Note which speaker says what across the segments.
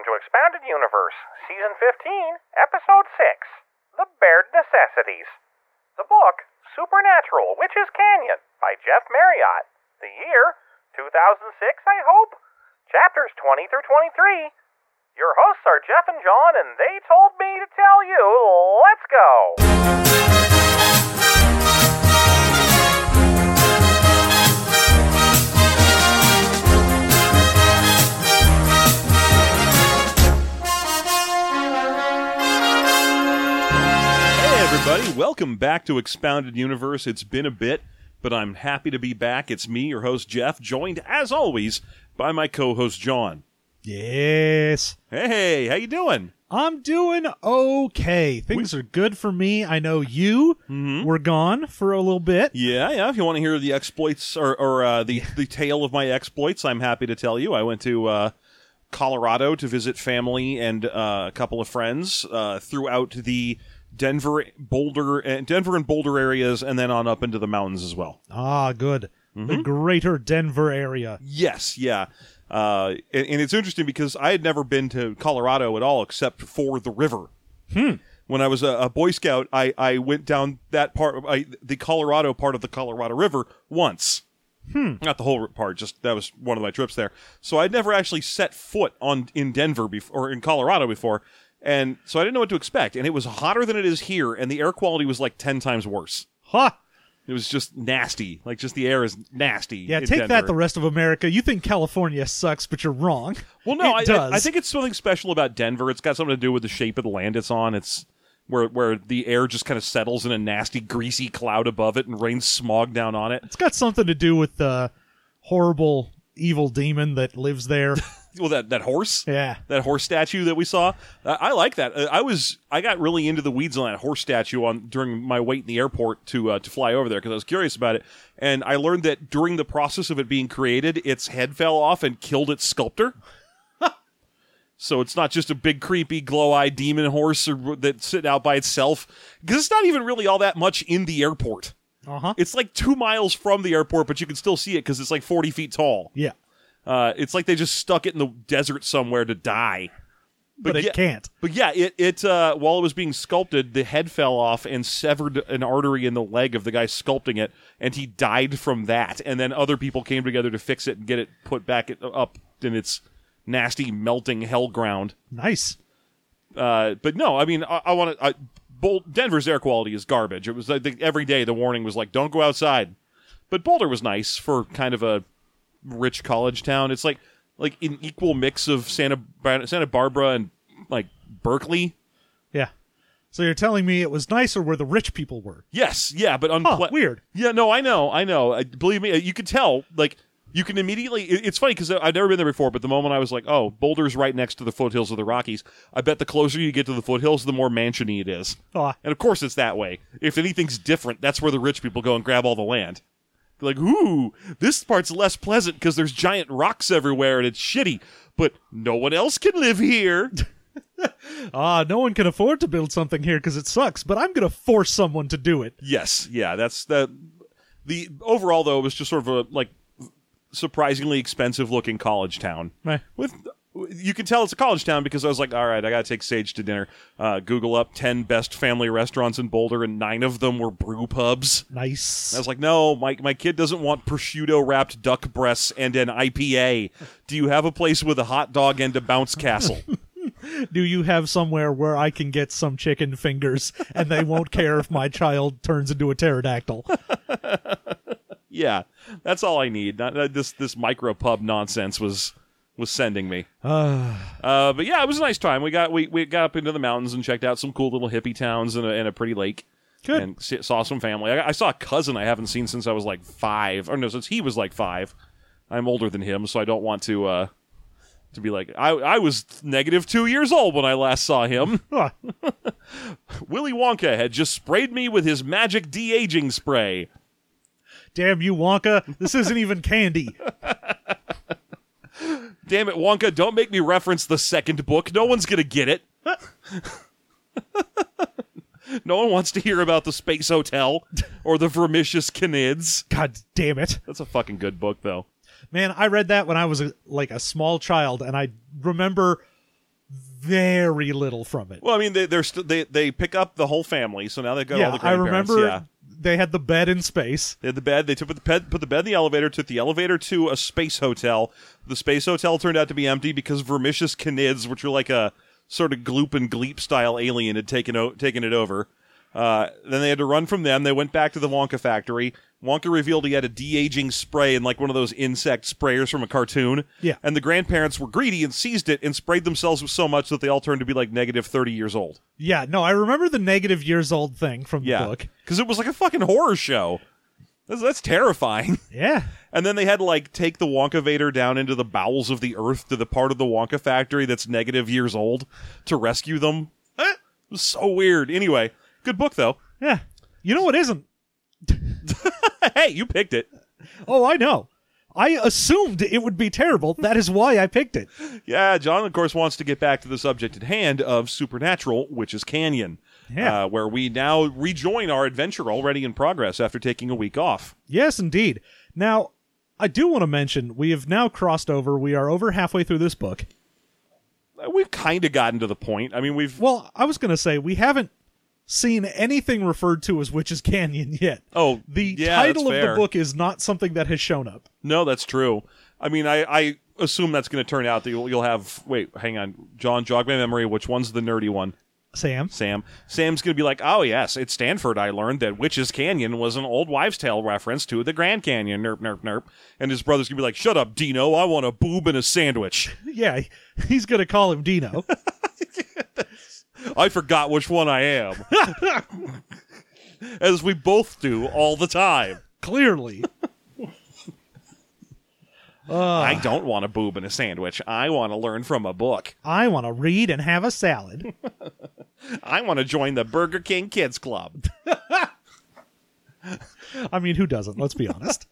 Speaker 1: to Expounded Universe, Season 15, Episode 6, The Baird Necessities. The book, Supernatural Witches Canyon, by Jeff Marriott. The year, 2006, I hope. Chapters 20 through 23. Your hosts are Jeff and John, and they told me to tell you, let's go!
Speaker 2: Everybody, welcome back to Expounded Universe. It's been a bit, but I'm happy to be back. It's me, your host Jeff, joined as always by my co-host John.
Speaker 3: Yes.
Speaker 2: Hey, how you doing?
Speaker 3: I'm doing okay. Things are good for me. I know you were gone for a little bit.
Speaker 2: Yeah. If you want to hear the exploits or the tale of my exploits, I'm happy to tell you. I went to Colorado to visit family and a couple of friends throughout the Denver and Boulder areas, and then on up into the mountains as well.
Speaker 3: Ah, good. The greater Denver area.
Speaker 2: Yes, yeah. And it's interesting because I had never been to Colorado at all except for the river. When I was a Boy Scout, I went down that part, the Colorado part of the Colorado River once. Not the whole part, just that was one of my trips there. So I'd never actually set foot in Denver or in Colorado before. And so I didn't know what to expect. And it was hotter than it is here, and the air quality was like 10 times worse.
Speaker 3: Ha!
Speaker 2: It was just nasty. Like, just the air is nasty.
Speaker 3: Yeah,
Speaker 2: in
Speaker 3: take
Speaker 2: Denver.
Speaker 3: that, the rest of America. You think California sucks, but you're wrong.
Speaker 2: Well, no,
Speaker 3: it does.
Speaker 2: I think it's something special about Denver. It's got something to do with the shape of the land it's on. It's where the air just kind of settles in a nasty, greasy cloud above it and rains smog down on it.
Speaker 3: It's got something to do with the horrible, evil demon that lives there.
Speaker 2: Well, that horse?
Speaker 3: Yeah.
Speaker 2: That horse statue that we saw? I like that. I got really into the weeds on that horse statue during my wait in the airport to fly over there because I was curious about it. And I learned that during the process of it being created, its head fell off and killed its sculptor. So it's not just a big, creepy, glow-eyed demon horse that's sitting out by itself. Because it's not even really all that much in the airport.
Speaker 3: Uh-huh.
Speaker 2: It's like 2 miles from the airport, but you can still see it because it's like 40 feet tall.
Speaker 3: Yeah.
Speaker 2: It's like they just stuck it in the desert somewhere to die.
Speaker 3: But it can't.
Speaker 2: But yeah, it while it was being sculpted, the head fell off and severed an artery in the leg of the guy sculpting it, and he died from that. And then other people came together to fix it and get it put back up in its nasty, melting hell ground.
Speaker 3: Nice.
Speaker 2: But no, I mean, I want to... Denver's air quality is garbage. It was, I think, every day the warning was like, don't go outside. But Boulder was nice for kind of a rich college town. It's like an equal mix of Santa Barbara and like Berkeley.
Speaker 3: Yeah. So you're telling me it was nicer where the rich people were?
Speaker 2: Yes, yeah, but
Speaker 3: weird.
Speaker 2: Yeah, no, I know. Believe me, you could tell. Like, you can immediately. It's funny because I've never been there before, but the moment I was like, oh, Boulder's right next to the foothills of the Rockies. I bet the closer you get to the foothills, the more mansion-y it is.
Speaker 3: Oh.
Speaker 2: And of course, it's that way. If anything's different, that's where the rich people go and grab all the land. They're like, ooh, this part's less pleasant because there's giant rocks everywhere and it's shitty, but no one else can live here.
Speaker 3: No one can afford to build something here because it sucks, but I'm going to force someone to do it.
Speaker 2: Yes, yeah, that's the overall, though, it was just sort of a, like, surprisingly expensive-looking college town.
Speaker 3: Right.
Speaker 2: You can tell it's a college town because I was like, all right, I got to take Sage to dinner. Google up 10 best family restaurants in Boulder, and 9 of them were brew pubs.
Speaker 3: Nice.
Speaker 2: I was like, no, my kid doesn't want prosciutto-wrapped duck breasts and an IPA. Do you have a place with a hot dog and a bounce castle?
Speaker 3: Do you have somewhere where I can get some chicken fingers and they won't care if my child turns into a pterodactyl?
Speaker 2: Yeah, that's all I need. This micro pub nonsense was sending me. But yeah, it was a nice time. We got up into the mountains and checked out some cool little hippie towns and a pretty lake.
Speaker 3: Good.
Speaker 2: And saw some family. I saw a cousin I haven't seen since I was like 5. Or no, since he was like 5. I'm older than him, so I don't want to be like, I was -2 years old when I last saw him. Willy Wonka had just sprayed me with his magic de-aging spray.
Speaker 3: Damn you, Wonka. This isn't even candy.
Speaker 2: Damn it, Wonka, don't make me reference the second book. No one's going to get it. No one wants to hear about the Space Hotel or the Vermicious Canids.
Speaker 3: God damn it.
Speaker 2: That's a fucking good book, though.
Speaker 3: Man, I read that when I was a small child, and I remember very little from it.
Speaker 2: Well, I mean, they pick up the whole family, so now they've got all
Speaker 3: Yeah,
Speaker 2: the
Speaker 3: I
Speaker 2: grandparents.
Speaker 3: remember they had the bed in space.
Speaker 2: They had the bed. They put the bed in the elevator, took the elevator to a space hotel. The space hotel turned out to be empty because Vermicious Canids, which were like a sort of Gloop and Gleep style alien, had taken it over. Then they had to run from them. They went back to the Wonka factory. Wonka revealed he had a de-aging spray and like one of those insect sprayers from a cartoon.
Speaker 3: Yeah.
Speaker 2: And the grandparents were greedy and seized it and sprayed themselves with so much that they all turned to be like negative 30 years old.
Speaker 3: Yeah, no, I remember the negative years old thing from the book.
Speaker 2: Because it was like a fucking horror show. That's terrifying.
Speaker 3: Yeah.
Speaker 2: And then they had to like take the Wonka Vader down into the bowels of the earth to the part of the Wonka factory that's negative years old to rescue them. It was so weird. Anyway, good book though.
Speaker 3: Yeah. You know what isn't?
Speaker 2: Hey, you picked it.
Speaker 3: Oh, I know. I assumed it would be terrible. That is why I picked it.
Speaker 2: Yeah, John, of course, wants to get back to the subject at hand of Supernatural, Witch's Canyon.
Speaker 3: Yeah.
Speaker 2: Where we now rejoin our adventure already in progress after taking a week off.
Speaker 3: Yes, indeed. Now, I do want to mention, we have now crossed over. We are over halfway through this book.
Speaker 2: We've kind of gotten to the point. I mean,
Speaker 3: Well, I was going to say, we haven't seen anything referred to as Witch's Canyon yet.
Speaker 2: Oh,
Speaker 3: the
Speaker 2: yeah,
Speaker 3: title
Speaker 2: that's
Speaker 3: of
Speaker 2: fair.
Speaker 3: the book is not something that has shown up.
Speaker 2: No, that's true. I mean, I assume that's going to turn out that you'll have... Wait, hang on. John, jog my memory. Which one's the nerdy one?
Speaker 3: Sam?
Speaker 2: Sam's going to be like, oh, yes, at Stanford I learned that Witch's Canyon was an old wives' tale reference to the Grand Canyon. Nerp, nerp, nerp. And his brother's going to be like, shut up, Dino. I want a boob and a sandwich.
Speaker 3: Yeah, he's going to call him Dino.
Speaker 2: I forgot which one I am. As we both do all the time.
Speaker 3: Clearly.
Speaker 2: I don't want a boob and a sandwich. I want to learn from a book.
Speaker 3: I want to read and have a salad.
Speaker 2: I want to join the Burger King Kids Club.
Speaker 3: I mean, who doesn't? Let's be honest.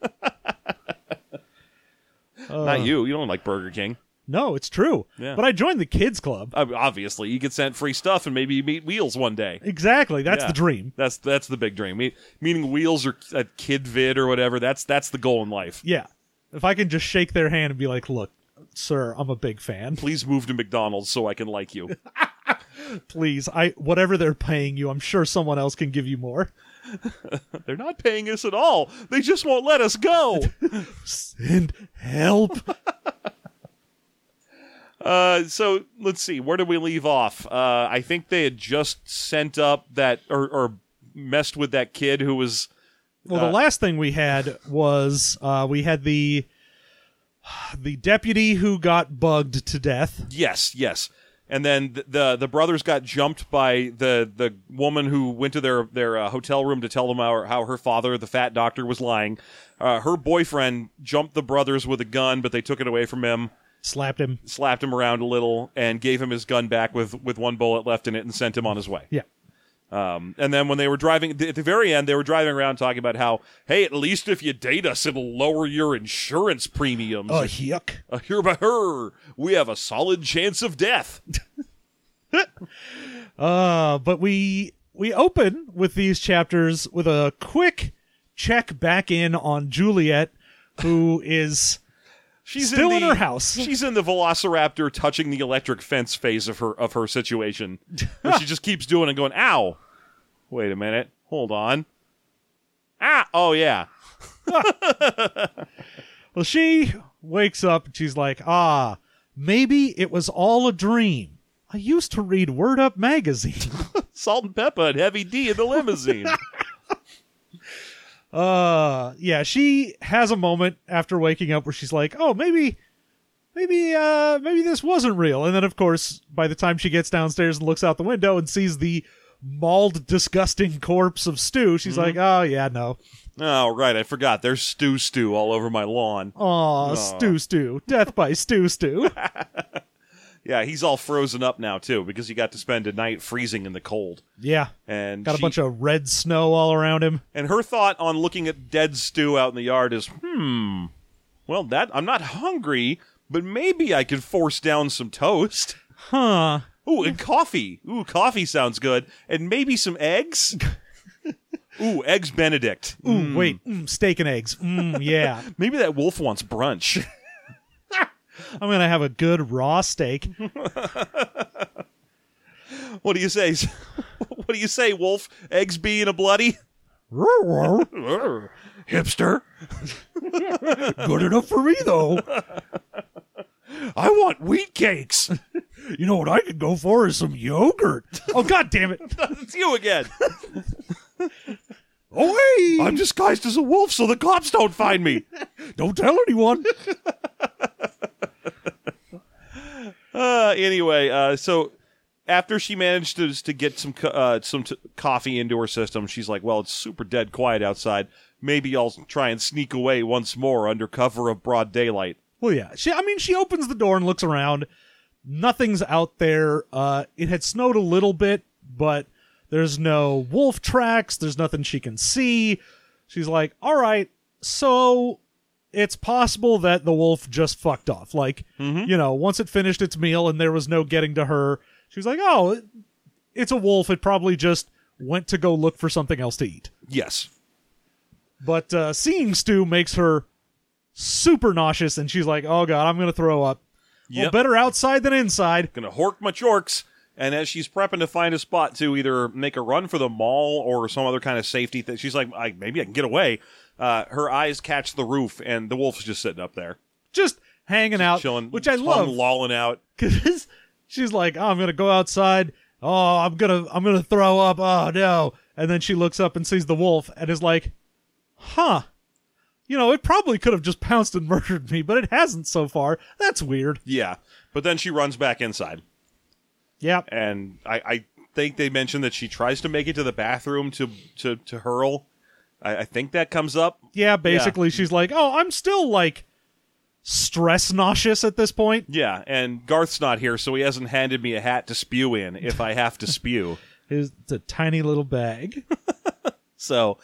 Speaker 2: Not you. You don't like Burger King.
Speaker 3: No, it's true.
Speaker 2: Yeah.
Speaker 3: But I joined the kids club.
Speaker 2: Obviously, you get sent free stuff and maybe you meet Wheels one day.
Speaker 3: Exactly. That's
Speaker 2: Yeah.
Speaker 3: the dream.
Speaker 2: That's the big dream. Meeting Wheels or a Kid Vid or whatever, that's the goal in life.
Speaker 3: Yeah. If I can just shake their hand and be like, look, sir, I'm a big fan.
Speaker 2: Please move to McDonald's so I can like you.
Speaker 3: Please, whatever they're paying you, I'm sure someone else can give you more.
Speaker 2: They're not paying us at all. They just won't let us go.
Speaker 3: Send help.
Speaker 2: So let's see. Where did we leave off? I think they had just sent up that or messed with that kid who was.
Speaker 3: Well, the last thing we had was we had the deputy who got bugged to death.
Speaker 2: Yes. And then the brothers got jumped by the woman who went to their hotel room to tell them how her father, the fat doctor, was lying. Her boyfriend jumped the brothers with a gun, but they took it away from him.
Speaker 3: Slapped him
Speaker 2: around a little, and gave him his gun back with one bullet left in it and sent him on his way.
Speaker 3: Yeah.
Speaker 2: And then when they were driving, at the very end, they were driving around talking about how, hey, at least if you date us, it'll lower your insurance premiums.
Speaker 3: Yuck.
Speaker 2: Her, we have a solid chance of death.
Speaker 3: But we open with these chapters with a quick check back in on Juliet, who is
Speaker 2: She's
Speaker 3: still in her house.
Speaker 2: She's in the Velociraptor touching the electric fence phase of her situation, where she just keeps doing it and going, ow. Wait a minute. Hold on. Ah, oh yeah.
Speaker 3: Well, she wakes up and she's like, maybe it was all a dream. I used to read Word Up magazine.
Speaker 2: Salt and Pepper and Heavy D in the limousine.
Speaker 3: Yeah, she has a moment after waking up where she's like, oh, maybe this wasn't real. And then, of course, by the time she gets downstairs and looks out the window and sees the mauled, disgusting corpse of Stu, she's like, oh, yeah, no.
Speaker 2: Oh, right, I forgot. There's Stu all over my lawn.
Speaker 3: Aw, Stu. Death by Stu.
Speaker 2: Yeah, he's all frozen up now, too, because he got to spend a night freezing in the cold.
Speaker 3: Yeah.
Speaker 2: And
Speaker 3: got a bunch of red snow all around him.
Speaker 2: And her thought on looking at dead Stu out in the yard is, well, I'm not hungry, but maybe I could force down some toast.
Speaker 3: Huh.
Speaker 2: Ooh, and coffee. Ooh, coffee sounds good. And maybe some eggs. Ooh, eggs Benedict.
Speaker 3: Ooh, wait. Steak and eggs. Yeah.
Speaker 2: Maybe that wolf wants brunch.
Speaker 3: I'm going to have a good raw steak.
Speaker 2: What do you say? What do you say, Wolf? Eggs being a bloody? Hipster.
Speaker 3: Good enough for me, though.
Speaker 2: I want wheat cakes.
Speaker 3: You know what I could go for is some yogurt. Oh, God damn it.
Speaker 2: It's you again.
Speaker 3: Oh, hey.
Speaker 2: I'm disguised as a wolf so the cops don't find me.
Speaker 3: Don't tell anyone.
Speaker 2: Anyway, so after she managed to get some coffee into her system, she's like, well, it's super dead quiet outside. Maybe I'll try and sneak away once more under cover of broad daylight.
Speaker 3: Well, yeah. She opens the door and looks around. Nothing's out there. It had snowed a little bit, but there's no wolf tracks. There's nothing she can see. She's like, all right, so it's possible that the wolf just fucked off. Like, once it finished its meal and there was no getting to her, she was like, oh, it's a wolf. It probably just went to go look for something else to eat.
Speaker 2: Yes.
Speaker 3: But seeing Stu makes her super nauseous, and she's like, oh, God, I'm going to throw up.
Speaker 2: Yep.
Speaker 3: Well, better outside than inside.
Speaker 2: Gonna hork my chorks. And as she's prepping to find a spot to either make a run for the mall or some other kind of safety thing, she's like, maybe I can get away. Her eyes catch the roof, and the wolf's just sitting up there.
Speaker 3: Just hanging out,
Speaker 2: chilling,
Speaker 3: which I love.
Speaker 2: Lolling out.
Speaker 3: Because she's like, oh, I'm going to go outside. Oh, I'm gonna throw up. Oh, no. And then she looks up and sees the wolf and is like, huh. It probably could have just pounced and murdered me, but it hasn't so far. That's weird.
Speaker 2: Yeah. But then she runs back inside.
Speaker 3: Yep.
Speaker 2: And I think they mentioned that she tries to make it to the bathroom to hurl. I think that comes up.
Speaker 3: Yeah, basically she's like, oh, I'm still like stress nauseous at this point.
Speaker 2: Yeah, and Garth's not here, so he hasn't handed me a hat to spew in if I have to spew.
Speaker 3: It's a tiny little bag.
Speaker 2: So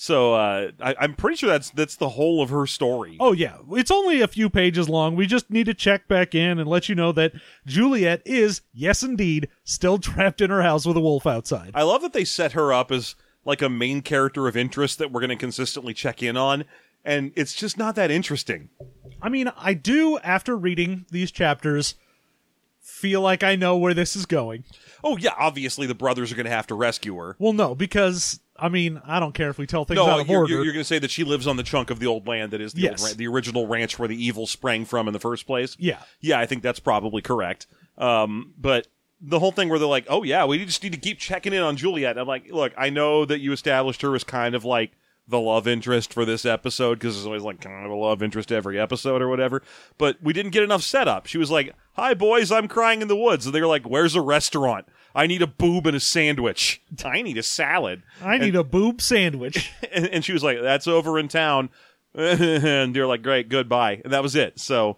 Speaker 2: I'm pretty sure that's the whole of her story.
Speaker 3: Oh, yeah. It's only a few pages long. We just need to check back in and let you know that Juliet is, yes, indeed, still trapped in her house with a wolf outside.
Speaker 2: I love that they set her up as like a main character of interest that we're going to consistently check in on, and it's just not that interesting.
Speaker 3: I mean, I do, after reading these chapters, feel like I know where this is going.
Speaker 2: Oh, yeah, obviously the brothers are going to have to rescue her.
Speaker 3: Well, no, because... I mean, I don't care if we tell things
Speaker 2: No,
Speaker 3: out of order.
Speaker 2: you're going to say that she lives on the chunk of the old land that is the,
Speaker 3: Yes.
Speaker 2: the original ranch where the evil sprang from in the first place.
Speaker 3: Yeah.
Speaker 2: Yeah, I think that's probably correct. But the whole thing where they're like, oh, yeah, we just need to keep checking in on Juliet. And I'm like, look, I know that you established her as kind of like the love interest for this episode, because there's always like kind of a love interest every episode or whatever. But we didn't get enough setup. She was like, hi, boys, I'm crying in the woods. And they were like, where's a restaurant? I need a boob and a sandwich. I need a salad.
Speaker 3: I need a boob sandwich.
Speaker 2: And she was like, that's over in town. And they're like, great, goodbye. And that was it. So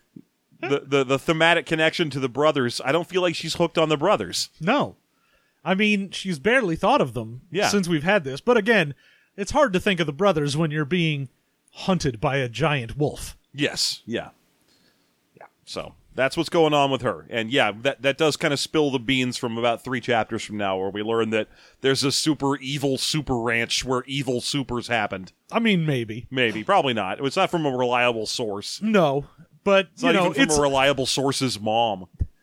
Speaker 2: the thematic connection to the brothers, I don't feel like she's hooked on the brothers.
Speaker 3: No. I mean, she's barely thought of them
Speaker 2: Yeah.
Speaker 3: since we've had this. But again, it's hard to think of the brothers when you're being hunted by a giant wolf.
Speaker 2: Yes. Yeah. Yeah. So that's what's going on with her. And yeah, that does kind of spill the beans from about 3 chapters from now, where we learn that there's a super evil super ranch where evil supers happened.
Speaker 3: I mean, maybe.
Speaker 2: Maybe. Probably not. It's not from a reliable source.
Speaker 3: No. But,
Speaker 2: It's not even from a reliable source's mom.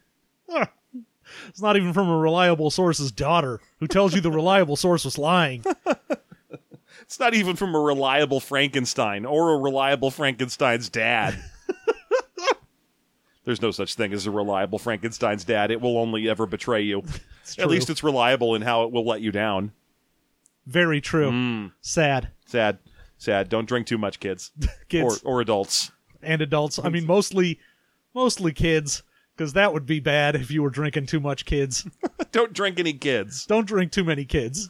Speaker 3: It's not even from a reliable source's daughter, who tells you the reliable source was lying.
Speaker 2: It's not even from a reliable Frankenstein or a reliable Frankenstein's dad. There's no such thing as a reliable Frankenstein's dad. It will only ever betray you. At least it's reliable in how it will let you down.
Speaker 3: Very true. Sad.
Speaker 2: Sad. Don't drink too much, kids.
Speaker 3: Kids.
Speaker 2: Or adults.
Speaker 3: And adults. I mean, mostly kids, because that would be bad if you were drinking too much, kids.
Speaker 2: Don't drink any kids.
Speaker 3: Don't drink too many kids.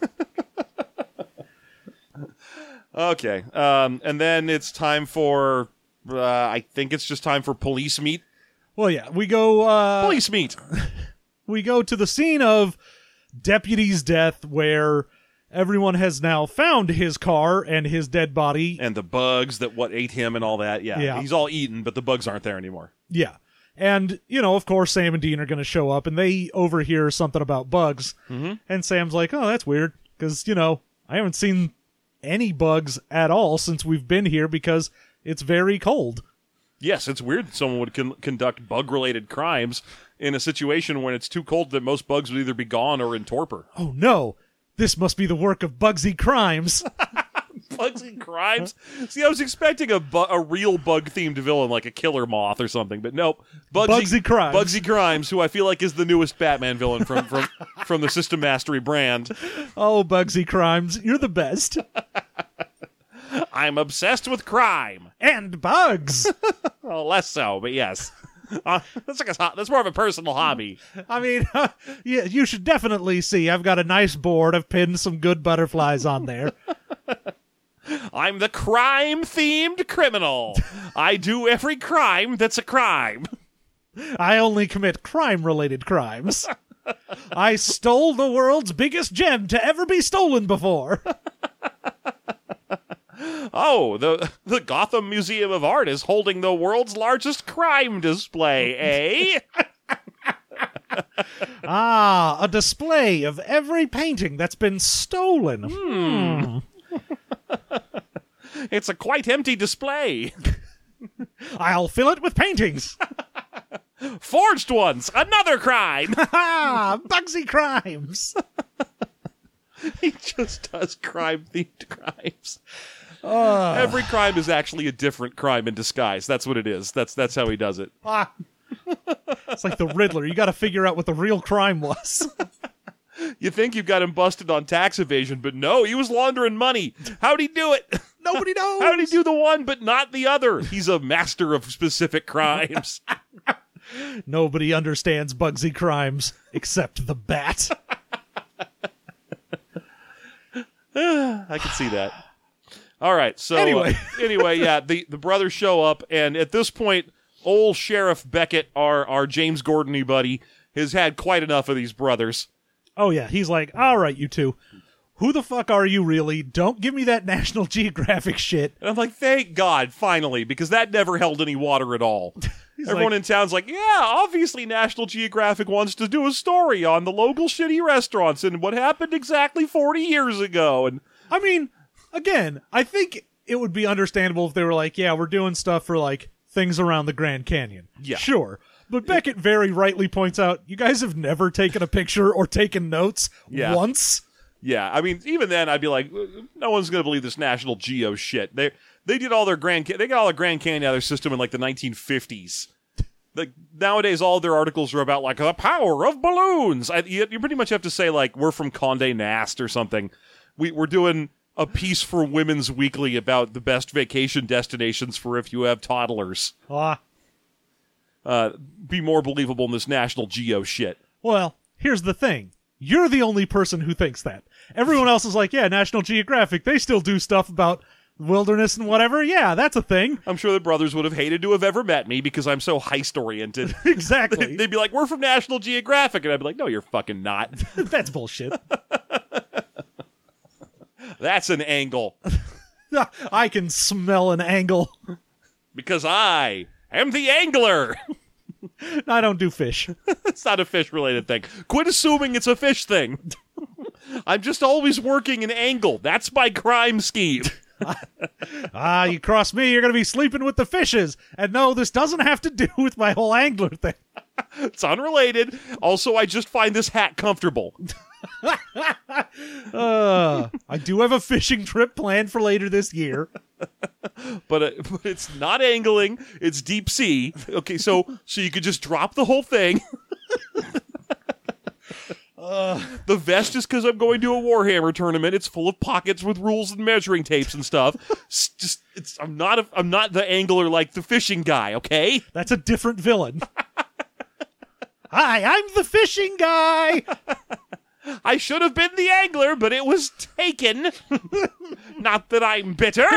Speaker 2: Okay. And then it's time for... I think it's just time for police meet.
Speaker 3: Well, yeah, we go...
Speaker 2: Police meet.
Speaker 3: We go to the scene of Deputy's death, where everyone has now found his car and his dead body.
Speaker 2: And the bugs that ate him and all that. Yeah. He's all eaten, but the bugs aren't there anymore.
Speaker 3: Yeah. And, of course, Sam and Dean are going to show up, and they overhear something about bugs. Mm-hmm. And Sam's like, oh, that's weird, because, I haven't seen any bugs at all since we've been here, because it's very cold.
Speaker 2: Yes, it's weird that someone would conduct bug-related crimes in a situation when it's too cold that most bugs would either be gone or in torpor.
Speaker 3: Oh no, this must be the work of Bugsy Crimes.
Speaker 2: Bugsy Crimes? See, I was expecting a real bug-themed villain like a killer moth or something, but nope.
Speaker 3: Bugsy Crimes.
Speaker 2: Bugsy Crimes, who I feel like is the newest Batman villain from the System Mastery brand.
Speaker 3: Oh, Bugsy Crimes, you're the best.
Speaker 2: I'm obsessed with crime.
Speaker 3: And bugs.
Speaker 2: Well, less so, but yes. That's more of a personal hobby.
Speaker 3: I mean, yeah, you should definitely see. I've got a nice board. I've pinned some good butterflies on there.
Speaker 2: I'm the crime-themed criminal. I do every crime that's a crime.
Speaker 3: I only commit crime-related crimes. I stole the world's biggest gem to ever be stolen before.
Speaker 2: Oh, the Gotham Museum of Art is holding the world's largest crime display, eh?
Speaker 3: A display of every painting that's been stolen.
Speaker 2: It's a quite empty display.
Speaker 3: I'll fill it with paintings.
Speaker 2: Forged ones, another crime.
Speaker 3: Bugsy Crimes.
Speaker 2: He just does crime-themed crimes. Every crime is actually a different crime in disguise. That's what it is. That's how he does it.
Speaker 3: It's like the Riddler. You got to figure out what the real crime was.
Speaker 2: You think you've got him busted on tax evasion, but no, he was laundering money. How'd he do it?
Speaker 3: Nobody knows.
Speaker 2: How'd he do the one but not the other? He's a master of specific crimes.
Speaker 3: Nobody understands Bugsy Crimes except the Bat.
Speaker 2: I can see that. All right, so
Speaker 3: Anyway.
Speaker 2: yeah, the brothers show up, and at this point, old Sheriff Beckett, our James Gordon-y buddy, has had quite enough of these brothers.
Speaker 3: Oh, yeah. He's like, all right, you two. Who the fuck are you really? Don't give me that National Geographic shit.
Speaker 2: And I'm like, thank God, finally, because that never held any water at all. Everyone in town's like, yeah, obviously National Geographic wants to do a story on the local shitty restaurants and what happened exactly 40 years ago. And
Speaker 3: I mean, again, I think it would be understandable if they were like, yeah, we're doing stuff for, like, things around the Grand Canyon.
Speaker 2: Yeah.
Speaker 3: Sure. But Beckett very rightly points out, you guys have never taken a picture or taken notes once.
Speaker 2: Yeah, I mean, even then, I'd be like, no one's going to believe this National Geo shit. They did all their they got all the Grand Canyon out of their system in like the 1950s. Like nowadays, all their articles are about like the power of balloons. You pretty much have to say like we're from Condé Nast or something. We're doing a piece for Women's Weekly about the best vacation destinations for if you have toddlers. Be more believable in this National Geo shit.
Speaker 3: Well, here's the thing. You're the only person who thinks that. Everyone else is like, yeah, National Geographic, they still do stuff about wilderness and whatever. Yeah, that's a thing.
Speaker 2: I'm sure the brothers would have hated to have ever met me because I'm so heist-oriented.
Speaker 3: Exactly.
Speaker 2: They'd be like, we're from National Geographic. And I'd be like, no, you're fucking not.
Speaker 3: That's bullshit.
Speaker 2: That's an angle.
Speaker 3: I can smell an angle.
Speaker 2: Because I am the angler.
Speaker 3: I don't do fish.
Speaker 2: It's not a fish-related thing. Quit assuming it's a fish thing. I'm just always working an angle. That's my crime scheme.
Speaker 3: You cross me, you're going to be sleeping with the fishes. And no, this doesn't have to do with my whole angler thing.
Speaker 2: It's unrelated. Also, I just find this hat comfortable.
Speaker 3: I do have a fishing trip planned for later this year.
Speaker 2: But it's not angling. It's deep sea. Okay, so you could just drop the whole thing. The vest is because I'm going to a Warhammer tournament. It's full of pockets with rules and measuring tapes and stuff. I'm not the angler like the fishing guy. Okay,
Speaker 3: that's a different villain. Hi, I'm the fishing guy.
Speaker 2: I should have been the angler, but it was taken. Not that I'm bitter.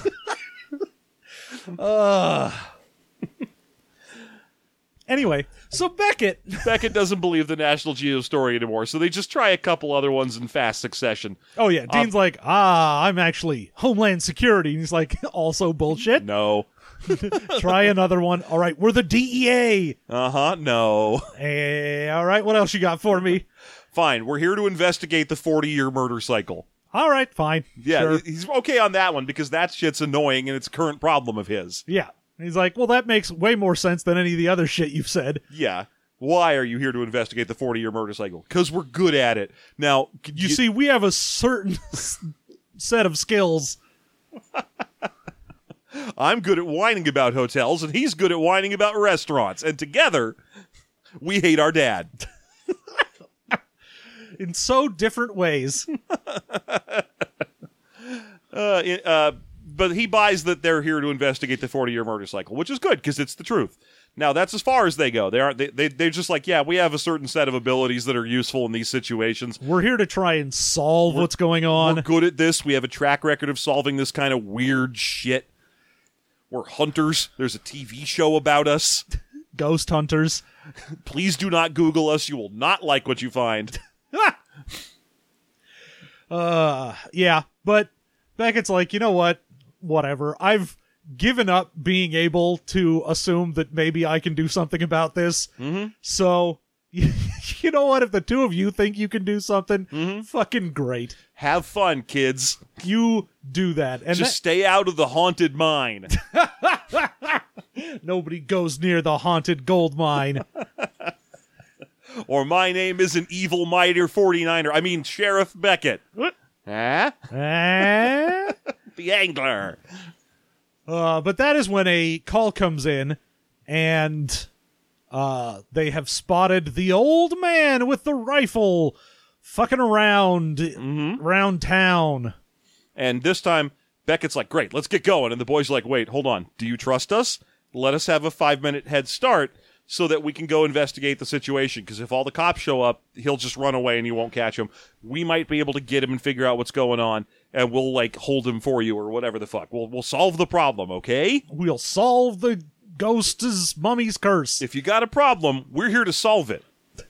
Speaker 3: Anyway, so Beckett
Speaker 2: doesn't believe the National Geo story anymore, so they just try a couple other ones in fast succession.
Speaker 3: Oh yeah, Dean's like, I'm actually Homeland Security. And he's like, also bullshit.
Speaker 2: No.
Speaker 3: Try another one. All right, we're the DEA.
Speaker 2: No.
Speaker 3: All right, what else you got for me?
Speaker 2: Fine, we're here to investigate the 40-year murder cycle.
Speaker 3: All right, fine.
Speaker 2: Yeah,
Speaker 3: sure.
Speaker 2: He's okay on that one because that shit's annoying and it's a current problem of his.
Speaker 3: Yeah. He's like, well, that makes way more sense than any of the other shit you've said.
Speaker 2: Yeah. Why are you here to investigate the 40-year murder cycle? Because we're good at it. Now,
Speaker 3: You see, we have a certain set of skills.
Speaker 2: I'm good at whining about hotels, and he's good at whining about restaurants. And together, we hate our dad.
Speaker 3: In so different ways.
Speaker 2: But he buys that they're here to investigate the 40-year murder cycle, which is good because it's the truth. Now, that's as far as they go. They're just like, yeah, we have a certain set of abilities that are useful in these situations.
Speaker 3: We're here to try and solve what's going on.
Speaker 2: We're good at this. We have a track record of solving this kind of weird shit. We're hunters. There's a TV show about us.
Speaker 3: Ghost hunters.
Speaker 2: Please do not Google us. You will not like what you find.
Speaker 3: Yeah, but Beckett's like, you know what? Whatever. I've given up being able to assume that maybe I can do something about this. Mm-hmm. So, you know what? If the two of you think you can do something, fucking great.
Speaker 2: Have fun, kids.
Speaker 3: You do that. And
Speaker 2: just stay out of the haunted mine.
Speaker 3: Nobody goes near the haunted gold mine.
Speaker 2: Or my name isn't Evil Miter 49er. I mean Sheriff Beckett. Huh? The Angler.
Speaker 3: But that is when a call comes in, and they have spotted the old man with the rifle fucking around town.
Speaker 2: And this time, Beckett's like, great, let's get going. And the boys are like, wait, hold on. Do you trust us? Let us have a 5-minute head start so that we can go investigate the situation. Because if all the cops show up, he'll just run away and you won't catch him. We might be able to get him and figure out what's going on, and we'll, like, hold him for you or whatever the fuck. We'll solve the problem, okay?
Speaker 3: We'll solve the ghost's mummy's curse.
Speaker 2: If you got a problem, we're here to solve it.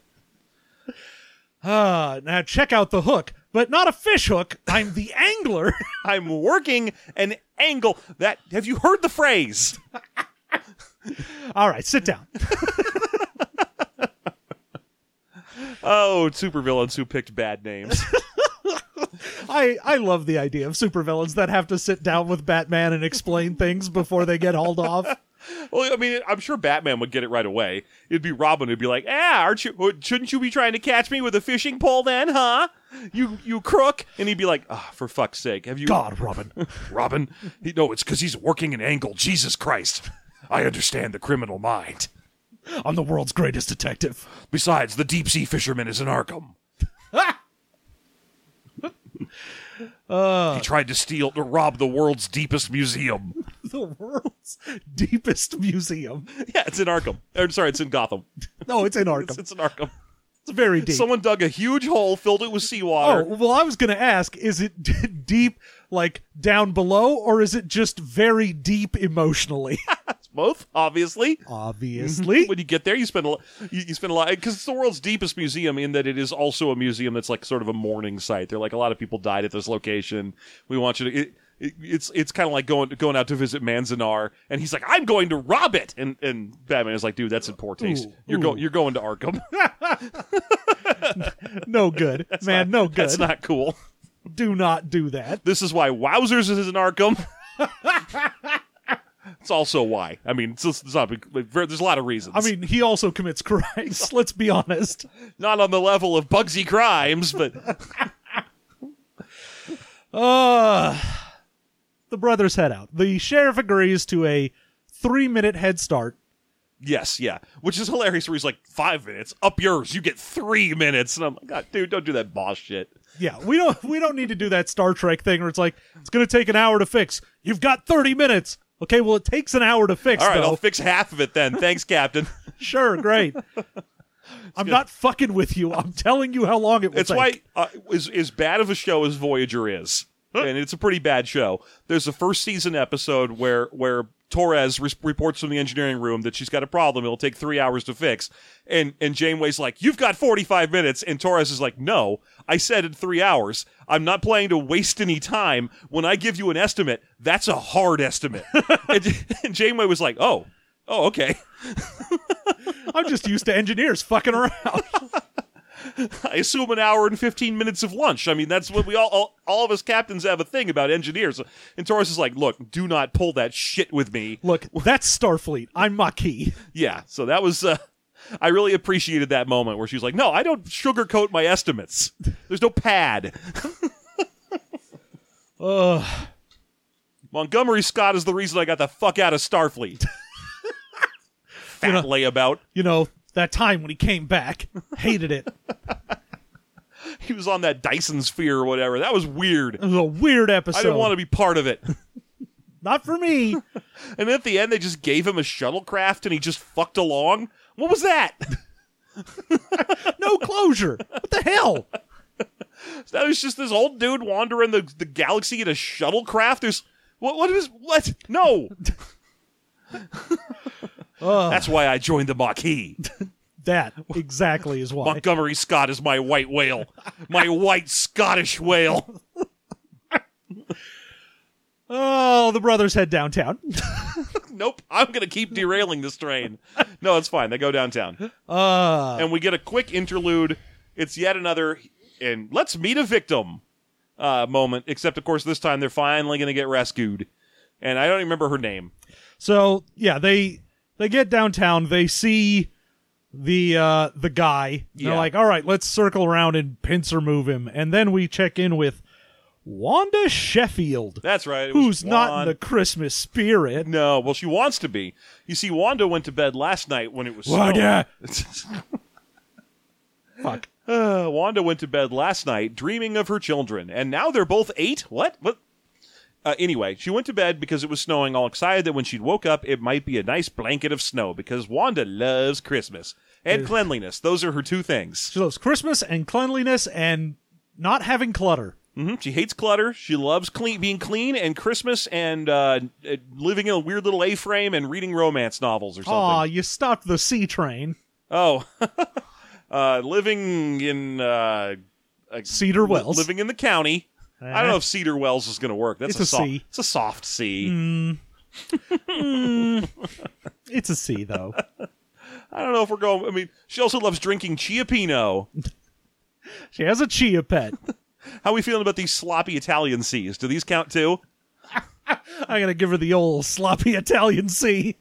Speaker 3: Now check out the hook, but not a fish hook. I'm the angler.
Speaker 2: I'm working an angle. Have you heard the phrase?
Speaker 3: All right, sit down.
Speaker 2: Oh, supervillains who picked bad names.
Speaker 3: I love the idea of supervillains that have to sit down with Batman and explain things before they get hauled off.
Speaker 2: Well, I mean, I'm sure Batman would get it right away. It'd be Robin who'd be like, shouldn't you be trying to catch me with a fishing pole then, huh? You crook. And he'd be like, for fuck's sake, have you...
Speaker 3: God, Robin.
Speaker 2: Robin? No, it's because he's working an angle. Jesus Christ. I understand the criminal mind.
Speaker 3: I'm the world's greatest detective.
Speaker 2: Besides, the deep-sea fisherman is in Arkham. He tried to rob the world's deepest museum.
Speaker 3: The world's deepest museum?
Speaker 2: Yeah, it's in Arkham. Sorry, it's in Gotham.
Speaker 3: No, it's in Arkham.
Speaker 2: It's in Arkham.
Speaker 3: It's very deep.
Speaker 2: Someone dug a huge hole, filled it with seawater.
Speaker 3: Oh, well, I was going to ask, is it deep, like, down below, or is it just very deep emotionally?
Speaker 2: It's both, obviously.
Speaker 3: Obviously.
Speaker 2: When you get there, you spend a lot, because it's the world's deepest museum in that it is also a museum that's like sort of a mourning site. They're like, a lot of people died at this location. We want you to... It's kind of like going out to visit Manzanar, and he's like, I'm going to rob it, and Batman is like, dude, that's in poor taste. You're going to Arkham.
Speaker 3: No good, man. No good.
Speaker 2: That's not cool.
Speaker 3: Do not do that.
Speaker 2: This is why Wowzers is in Arkham. It's also why. I mean, there's a lot of reasons.
Speaker 3: I mean, he also commits crimes. Let's be honest.
Speaker 2: Not on the level of Bugsy crimes, but
Speaker 3: the brothers head out. The sheriff agrees to a 3-minute head start.
Speaker 2: Yes, yeah. Which is hilarious where he's like, 5 minutes, up yours, you get 3 minutes. And I'm like, God, dude, don't do that boss shit.
Speaker 3: Yeah, we don't need to do that Star Trek thing where it's like, it's going to take an hour to fix. You've got 30 minutes. Okay, well, it takes an hour to fix,
Speaker 2: All right,
Speaker 3: though.
Speaker 2: I'll fix half of it then. Thanks, Captain.
Speaker 3: Sure, great. I'm not fucking with you. I'm telling you how long it will
Speaker 2: take. It's why, as bad of a show as Voyager is, and it's a pretty bad show, there's a first season episode where Torres reports from the engineering room that she's got a problem. It'll take 3 hours to fix. And Janeway's like, you've got 45 minutes. And Torres is like, no, I said in 3 hours. I'm not planning to waste any time. When I give you an estimate, that's a hard estimate. and Janeway was like, oh, okay.
Speaker 3: I'm just used to engineers fucking around.
Speaker 2: I assume an hour and 15 minutes of lunch. I mean, that's what we all of us captains have a thing about engineers. And Torres is like, look, do not pull that shit with me.
Speaker 3: Look, that's Starfleet. I'm Maquis.
Speaker 2: Yeah, so that was I really appreciated that moment where she's like, no, I don't sugarcoat my estimates. There's no pad. Montgomery Scott is the reason I got the fuck out of Starfleet. Fat layabout.
Speaker 3: You know, that time when he came back. Hated it.
Speaker 2: He was on that Dyson sphere or whatever. That was weird.
Speaker 3: It was a weird episode.
Speaker 2: I didn't want to be part of it.
Speaker 3: Not for me.
Speaker 2: And at the end, they just gave him a shuttlecraft and he just fucked along. What was that?
Speaker 3: No closure. What the hell?
Speaker 2: That was just this old dude wandering the galaxy in a shuttlecraft. There's what? No. That's why I joined the Maquis.
Speaker 3: That exactly is why.
Speaker 2: Montgomery Scott is my white whale. My white Scottish whale.
Speaker 3: Oh, the brothers head downtown.
Speaker 2: Nope, I'm going to keep derailing this train. No, it's fine. They go downtown. And we get a quick interlude. It's yet another, and let's meet a victim moment, except, of course, this time they're finally going to get rescued. And I don't even remember her name.
Speaker 3: So, yeah, they get downtown. They see the guy.
Speaker 2: Yeah.
Speaker 3: They're like, all right, let's circle around and pincer move him. And then we check in with Wanda Sheffield.
Speaker 2: That's right. It was
Speaker 3: who's not in the Christmas spirit.
Speaker 2: No, well, she wants to be. You see, Wanda went to bed last night when it was
Speaker 3: Wanda! Fuck.
Speaker 2: Wanda went to bed last night dreaming of her children, and now they're both 8? What? Anyway, she went to bed because it was snowing, all excited that when she'd woke up, it might be a nice blanket of snow, because Wanda loves Christmas and cleanliness. Those are her two things.
Speaker 3: She loves Christmas and cleanliness and not having clutter.
Speaker 2: Mm-hmm. She hates clutter. She loves being clean and Christmas and living in a weird little A-frame and reading romance novels or something.
Speaker 3: Aw, you stopped the C train.
Speaker 2: Oh. Living in...
Speaker 3: Cedar Wells.
Speaker 2: Living in the county. I don't know if Cedar Wells is going to work. That's
Speaker 3: It's a C.
Speaker 2: It's a soft C.
Speaker 3: It's a C, though.
Speaker 2: I don't know if we're going... I mean, she also loves drinking Chia Pino.
Speaker 3: She has a chia pet.
Speaker 2: How are we feeling about these sloppy Italian C's? Do these count too?
Speaker 3: I gotta give her the old sloppy Italian C.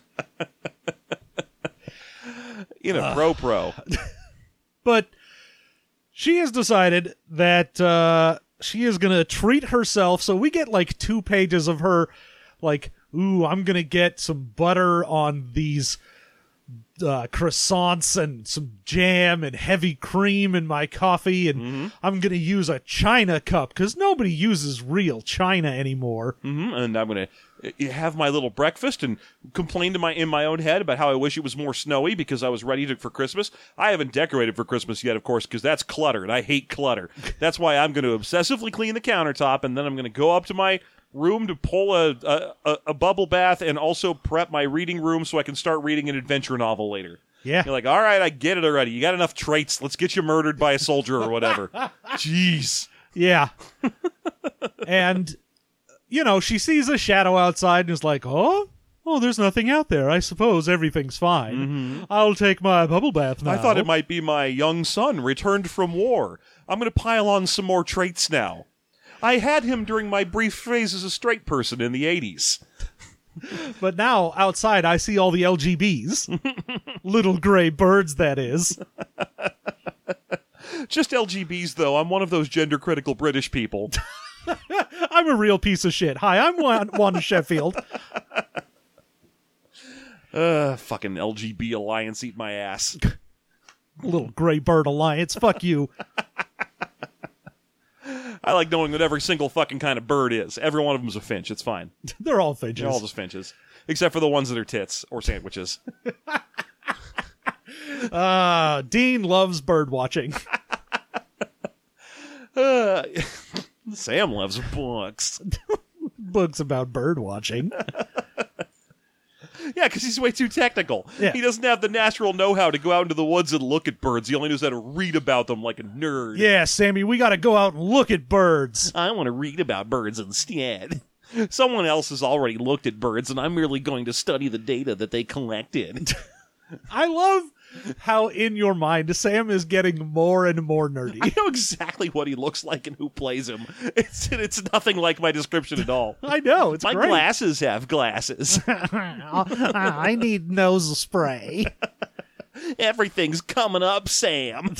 Speaker 2: Pro.
Speaker 3: But she has decided that she is gonna treat herself. So we get like 2 pages of her like, ooh, I'm gonna get some butter on these croissants and some jam and heavy cream in my coffee, and I'm going to use a china cup because nobody uses real china anymore.
Speaker 2: And I'm going to have my little breakfast and complain in my own head about how I wish it was more snowy because I was ready for Christmas. I haven't decorated for Christmas yet, of course, because that's clutter, and I hate clutter. That's why I'm going to obsessively clean the countertop, and then I'm going to go up to my room to pull a bubble bath and also prep my reading room so I can start reading an adventure novel later.
Speaker 3: Yeah.
Speaker 2: You're like, all right, I get it already. You got enough traits. Let's get you murdered by a soldier or whatever. Jeez.
Speaker 3: Yeah. And, she sees a shadow outside and is like, oh, there's nothing out there. I suppose everything's fine. I'll take my bubble bath now.
Speaker 2: I thought it might be my young son returned from war. I'm going to pile on some more traits now. I had him during my brief phase as a straight person in the 80s.
Speaker 3: But now, outside, I see all the LGBs. Little gray birds, that is.
Speaker 2: Just LGBs, though. I'm one of those gender-critical British people.
Speaker 3: I'm a real piece of shit. Hi, I'm Wanda Sheffield.
Speaker 2: Fucking LGB Alliance, eat my ass.
Speaker 3: Little gray bird alliance. Fuck you.
Speaker 2: I like knowing what every single fucking kind of bird is. Every one of them's a finch. It's fine.
Speaker 3: They're all finches.
Speaker 2: They're all just finches. Except for the ones that are tits or sandwiches.
Speaker 3: Dean loves bird watching.
Speaker 2: Sam loves books.
Speaker 3: Books about bird watching.
Speaker 2: Yeah, because he's way too technical.
Speaker 3: Yeah.
Speaker 2: He doesn't have the natural know-how to go out into the woods and look at birds. He only knows how to read about them like a nerd.
Speaker 3: Yeah, Sammy, we gotta go out and look at birds.
Speaker 2: I want to read about birds instead. Someone else has already looked at birds, and I'm merely going to study the data that they collected.
Speaker 3: I love how in your mind Sam is getting more and more nerdy.
Speaker 2: I know exactly what he looks like and who plays him. It's nothing like my description at all.
Speaker 3: I know, it's
Speaker 2: my
Speaker 3: great.
Speaker 2: glasses have glasses.
Speaker 3: I need nose spray.
Speaker 2: Everything's coming up, Sam.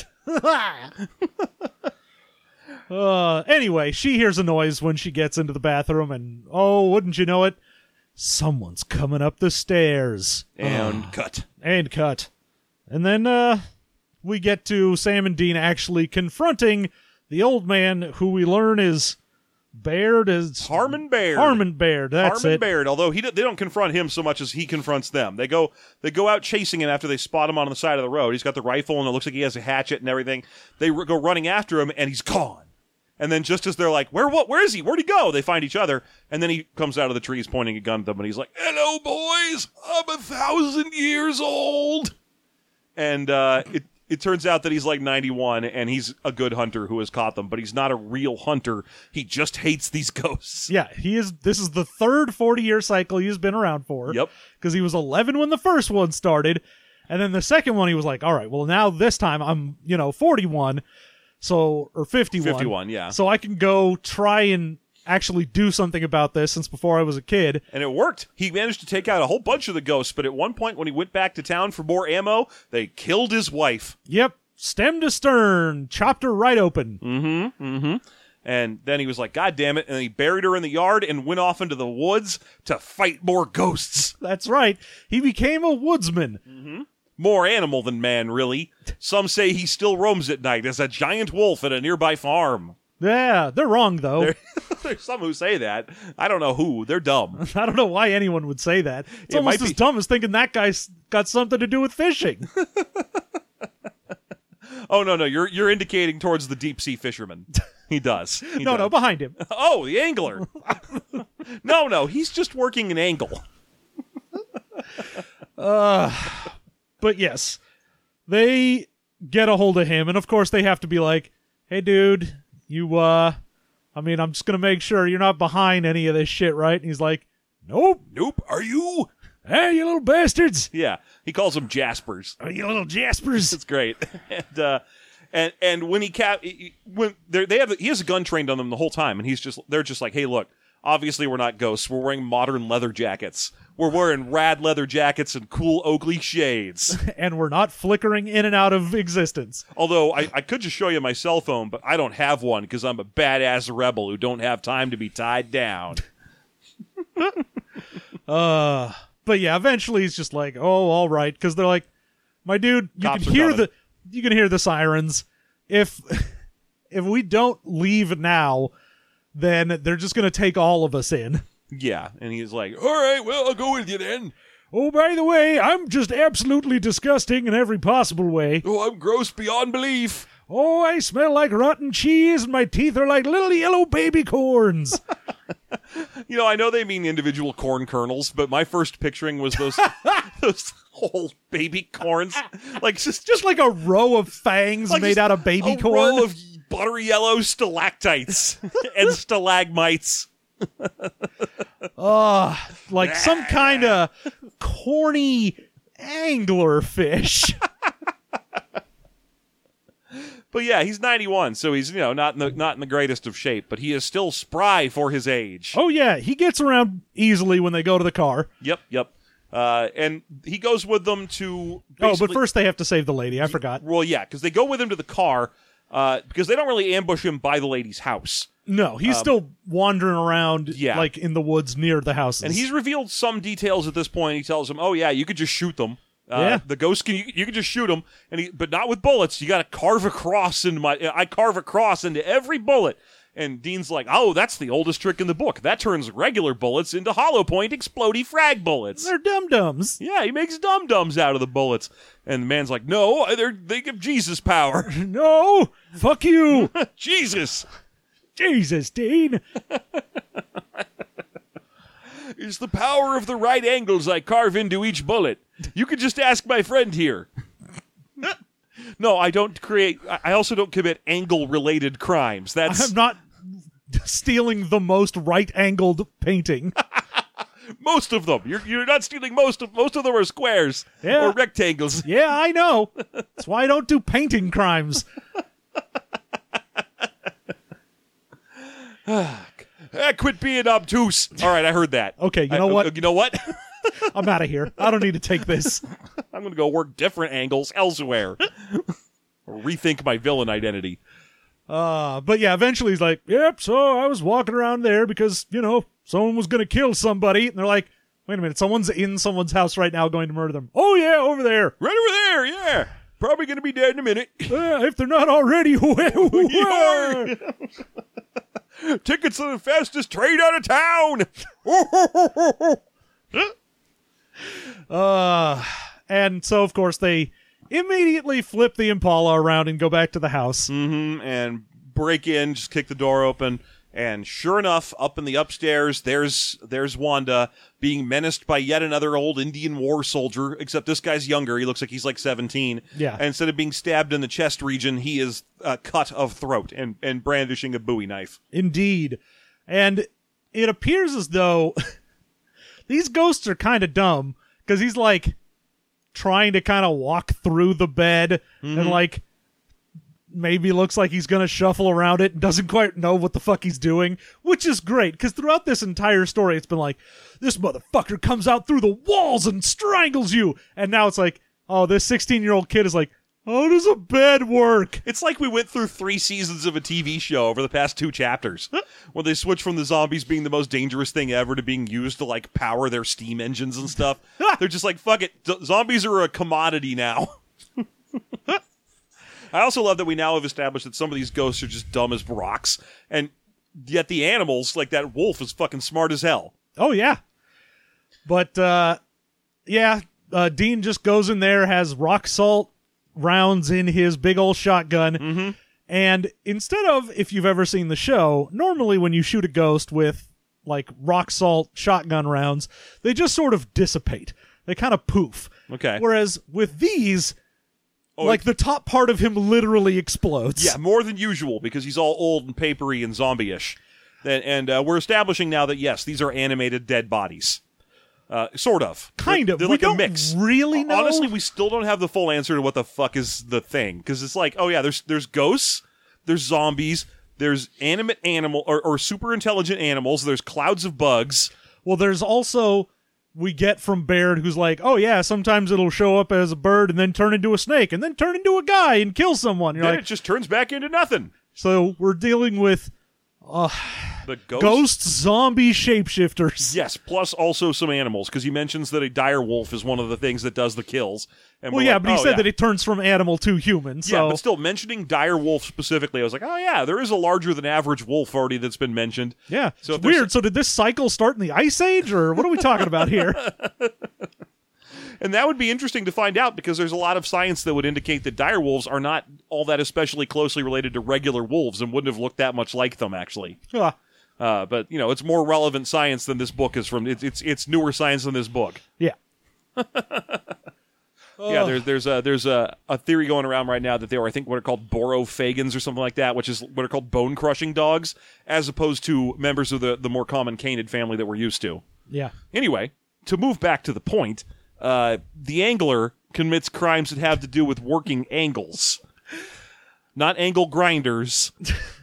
Speaker 3: Anyway, she hears a noise when she gets into the bathroom, and oh, wouldn't you know it, someone's coming up the stairs.
Speaker 2: And cut.
Speaker 3: And cut. And then we get to Sam and Dean actually confronting the old man, who we learn is Baird.
Speaker 2: Harmon Baird.
Speaker 3: Harmon Baird, that's
Speaker 2: Harmon
Speaker 3: it.
Speaker 2: Baird, although they don't confront him so much as he confronts them. They go out chasing him after they spot him on the side of the road. He's got the rifle, and it looks like he has a hatchet and everything. They go running after him, and he's gone. And then just as they're like, where is he? Where'd he go? They find each other, and then he comes out of the trees pointing a gun at them, and he's like, hello, boys. I'm 1,000 years old. And it turns out that he's like 91, and he's a good hunter who has caught them, but he's not a real hunter. He just hates these ghosts.
Speaker 3: Yeah, he is. This is the third 40-year cycle he's been around for.
Speaker 2: Yep.
Speaker 3: Because he was 11 when the first one started, and then the second one he was like, all right, well, now this time I'm 41, or 51.
Speaker 2: 51, yeah.
Speaker 3: So I can go try and actually do something about this, since before I was a kid.
Speaker 2: And it worked. He managed to take out a whole bunch of the ghosts, but at one point when he went back to town for more ammo, they killed his wife.
Speaker 3: Yep. Stem to stern. Chopped her right open.
Speaker 2: And then he was like, God damn it. And he buried her in the yard and went off into the woods to fight more ghosts.
Speaker 3: That's right. He became a woodsman.
Speaker 2: More animal than man, really. Some say he still roams at night as a giant wolf at a nearby farm.
Speaker 3: Yeah, they're wrong, though.
Speaker 2: There's some who say that. I don't know who. They're dumb.
Speaker 3: I don't know why anyone would say that. It's almost as dumb as thinking that guy's got something to do with fishing.
Speaker 2: Oh, no. You're indicating towards the deep-sea fisherman. He does. He does.
Speaker 3: No, behind him.
Speaker 2: Oh, the angler. No, he's just working an angle.
Speaker 3: But yes, they get a hold of him, and of course they have to be like, hey, dude, I'm just going to make sure you're not behind any of this shit, right? And he's like, nope.
Speaker 2: Are you?
Speaker 3: Hey, you little bastards.
Speaker 2: Yeah. He calls them Jaspers.
Speaker 3: Oh, you little Jaspers.
Speaker 2: It's great. And when he has a gun trained on them the whole time, and they're just like, hey, look, obviously we're not ghosts. We're wearing modern leather jackets. We're wearing rad leather jackets and cool Oakley shades.
Speaker 3: And we're not flickering in and out of existence.
Speaker 2: Although I could just show you my cell phone, but I don't have one because I'm a badass rebel who don't have time to be tied down.
Speaker 3: But yeah, eventually he's just like, oh, all right, because they're like, my dude, you
Speaker 2: Cops
Speaker 3: can hear the sirens. If we don't leave now, then they're just going to take all of us in.
Speaker 2: Yeah, and he's like, all right, well, I'll go with you then.
Speaker 3: Oh, by the way, I'm just absolutely disgusting in every possible way.
Speaker 2: Oh, I'm gross beyond belief.
Speaker 3: Oh, I smell like rotten cheese, and my teeth are like little yellow baby corns.
Speaker 2: I know they mean individual corn kernels, but my first picturing was those whole baby corns. Like
Speaker 3: just like a row of fangs
Speaker 2: like
Speaker 3: made out of baby corn.
Speaker 2: A row of buttery yellow stalactites and stalagmites.
Speaker 3: Like some kind of corny angler fish.
Speaker 2: But yeah, he's 91, so he's not in the greatest of shape, but he is still spry for his age.
Speaker 3: Oh yeah, he gets around easily when they go to the car.
Speaker 2: Yep. And he goes with them to.
Speaker 3: Oh, but first they have to save the lady. I forgot.
Speaker 2: Well, yeah, because they go with him to the car because they don't really ambush him by the lady's house.
Speaker 3: No, he's still wandering around, like in the woods near the houses.
Speaker 2: And he's revealed some details at this point. He tells him, "Oh yeah, you could just shoot them. The ghost you can just shoot them, but not with bullets. You got to carve a cross into I carve a cross into every bullet." And Dean's like, "Oh, that's the oldest trick in the book. That turns regular bullets into hollow point explodey frag bullets.
Speaker 3: They're dum-dums."
Speaker 2: Yeah, he makes dum-dums out of the bullets. And the man's like, "No, they give Jesus power."
Speaker 3: No, fuck you.
Speaker 2: Jesus,
Speaker 3: Dean.
Speaker 2: It's the power of the right angles I carve into each bullet. You could just ask my friend here. No, I don't create. I also don't commit angle-related crimes.
Speaker 3: I'm not stealing the most right-angled painting.
Speaker 2: Most of them. You're not stealing most of them are squares or rectangles.
Speaker 3: Yeah, I know. That's why I don't do painting crimes.
Speaker 2: Quit being obtuse. All right, I heard that.
Speaker 3: Okay, you know what?
Speaker 2: You know what?
Speaker 3: I'm out of here. I don't need to take this.
Speaker 2: I'm I'm going to go work different angles elsewhere. Or rethink my villain identity.
Speaker 3: But yeah, eventually he's like, yep, so I was walking around there because, someone was going to kill somebody. And they're like, wait a minute, someone's in someone's house right now going to murder them. Oh, yeah, over there.
Speaker 2: Right over there, yeah. Probably going to be dead in a minute.
Speaker 3: If they're not already. Where?
Speaker 2: Tickets to the fastest train out of town.
Speaker 3: And so, of course, they immediately flip the Impala around and go back to the house.
Speaker 2: And break in, just kick the door open. And sure enough, up in the upstairs, there's Wanda being menaced by yet another old Indian war soldier, except this guy's younger. He looks like he's like 17.
Speaker 3: Yeah.
Speaker 2: And instead of being stabbed in the chest region, he is cut of throat and brandishing a Bowie knife.
Speaker 3: Indeed. And it appears as though these ghosts are kind of dumb, because he's like trying to kind of walk through the bed and like maybe looks like he's going to shuffle around it and doesn't quite know what the fuck he's doing, which is great, because throughout this entire story, it's been like, this motherfucker comes out through the walls and strangles you. And now it's like, oh, this 16-year-old kid is like, how does a bed work?
Speaker 2: It's like we went through 3 seasons of a TV show over the past 2 chapters, where they switch from the zombies being the most dangerous thing ever to being used to, like, power their steam engines and stuff. They're just like, fuck it, zombies are a commodity now. I also love that we now have established that some of these ghosts are just dumb as rocks, and yet the animals, like that wolf, is fucking smart as hell.
Speaker 3: Oh, yeah. But, Dean just goes in there, has rock salt rounds in his big old shotgun, and instead of, if you've ever seen the show, normally when you shoot a ghost with, like, rock salt shotgun rounds, they just sort of dissipate. They kind of poof.
Speaker 2: Okay.
Speaker 3: Whereas with these... the top part of him literally explodes.
Speaker 2: Yeah, more than usual, because he's all old and papery and zombie-ish. And we're establishing now that, yes, these are animated dead bodies. Sort of.
Speaker 3: Kind of.
Speaker 2: They're
Speaker 3: we
Speaker 2: like
Speaker 3: don't
Speaker 2: a mix.
Speaker 3: really know.
Speaker 2: Honestly, we still don't have the full answer to what the fuck is the thing. Because it's like, oh yeah, there's ghosts, there's zombies, there's animate animal, or super intelligent animals, there's clouds of bugs.
Speaker 3: Well, there's also... we get from Baird, who's like, oh yeah, sometimes it'll show up as a bird and then turn into a snake and then turn into a guy and kill someone. You're
Speaker 2: Then
Speaker 3: like,
Speaker 2: it just turns back into nothing.
Speaker 3: so we're dealing with
Speaker 2: The
Speaker 3: ghost zombie shapeshifters.
Speaker 2: Yes, plus also some animals, because he mentions that a dire wolf is one of the things that does the kills. And
Speaker 3: Well,
Speaker 2: we're
Speaker 3: yeah,
Speaker 2: like,
Speaker 3: but he
Speaker 2: oh,
Speaker 3: said
Speaker 2: yeah.
Speaker 3: that it turns from animal to human. So
Speaker 2: Yeah, but still, mentioning dire wolf specifically, I was like, oh yeah, there is a larger than average wolf already that's been mentioned.
Speaker 3: yeah,
Speaker 2: So if
Speaker 3: it's
Speaker 2: there's-
Speaker 3: weird. So did this cycle start in the Ice Age, or what are we talking about here?
Speaker 2: And that would be interesting to find out, because there's a lot of science that would indicate that dire wolves are not all that especially closely related to regular wolves and wouldn't have looked that much like them, actually.
Speaker 3: Ah,
Speaker 2: But, it's more relevant science than this book is from. It's newer science than this book.
Speaker 3: yeah.
Speaker 2: Yeah, there's a theory going around right now that they are, I think, what are called borophagans or something like that, which is what are called bone-crushing dogs, as opposed to members of the more common canid family that we're used to.
Speaker 3: Yeah.
Speaker 2: Anyway, to move back to the point, the angler commits crimes that have to do with working angles. Not angle grinders.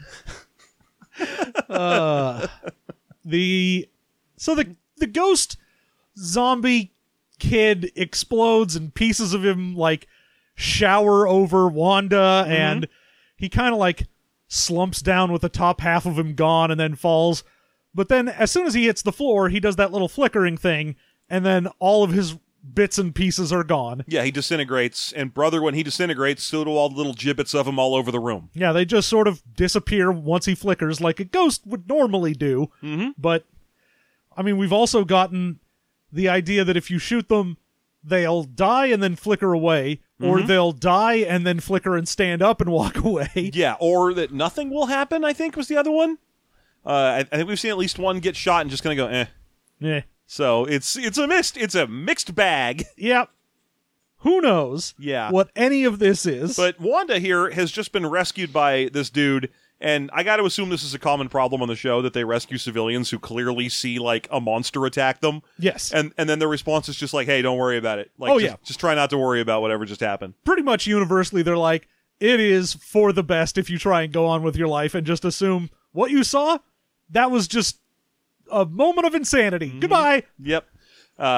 Speaker 3: The ghost zombie kid explodes and pieces of him like shower over Wanda, and he kind of like slumps down with the top half of him gone and then falls. But then as soon as he hits the floor, he does that little flickering thing, and then all of his bits and pieces are gone.
Speaker 2: Yeah, he disintegrates, and brother, when he disintegrates, so do all the little gibbets of him all over the room.
Speaker 3: Yeah, they just sort of disappear once he flickers like a ghost would normally do. But, I mean, we've also gotten the idea that if you shoot them, they'll die and then flicker away, or they'll die and then flicker and stand up and walk away.
Speaker 2: Yeah, or that nothing will happen, I think, was the other one. I think we've seen at least one get shot and just kind of go, eh.
Speaker 3: Yeah.
Speaker 2: So it's a mixed bag.
Speaker 3: Yep. Who knows what any of this is.
Speaker 2: But Wanda here has just been rescued by this dude, and I got to assume this is a common problem on the show, that they rescue civilians who clearly see like a monster attack them.
Speaker 3: Yes.
Speaker 2: And then their response is just like, hey, don't worry about it. Like, just try not to worry about whatever just happened.
Speaker 3: Pretty much universally, they're like, it is for the best if you try and go on with your life and just assume what you saw, that was just a moment of insanity. Goodbye.
Speaker 2: Yep.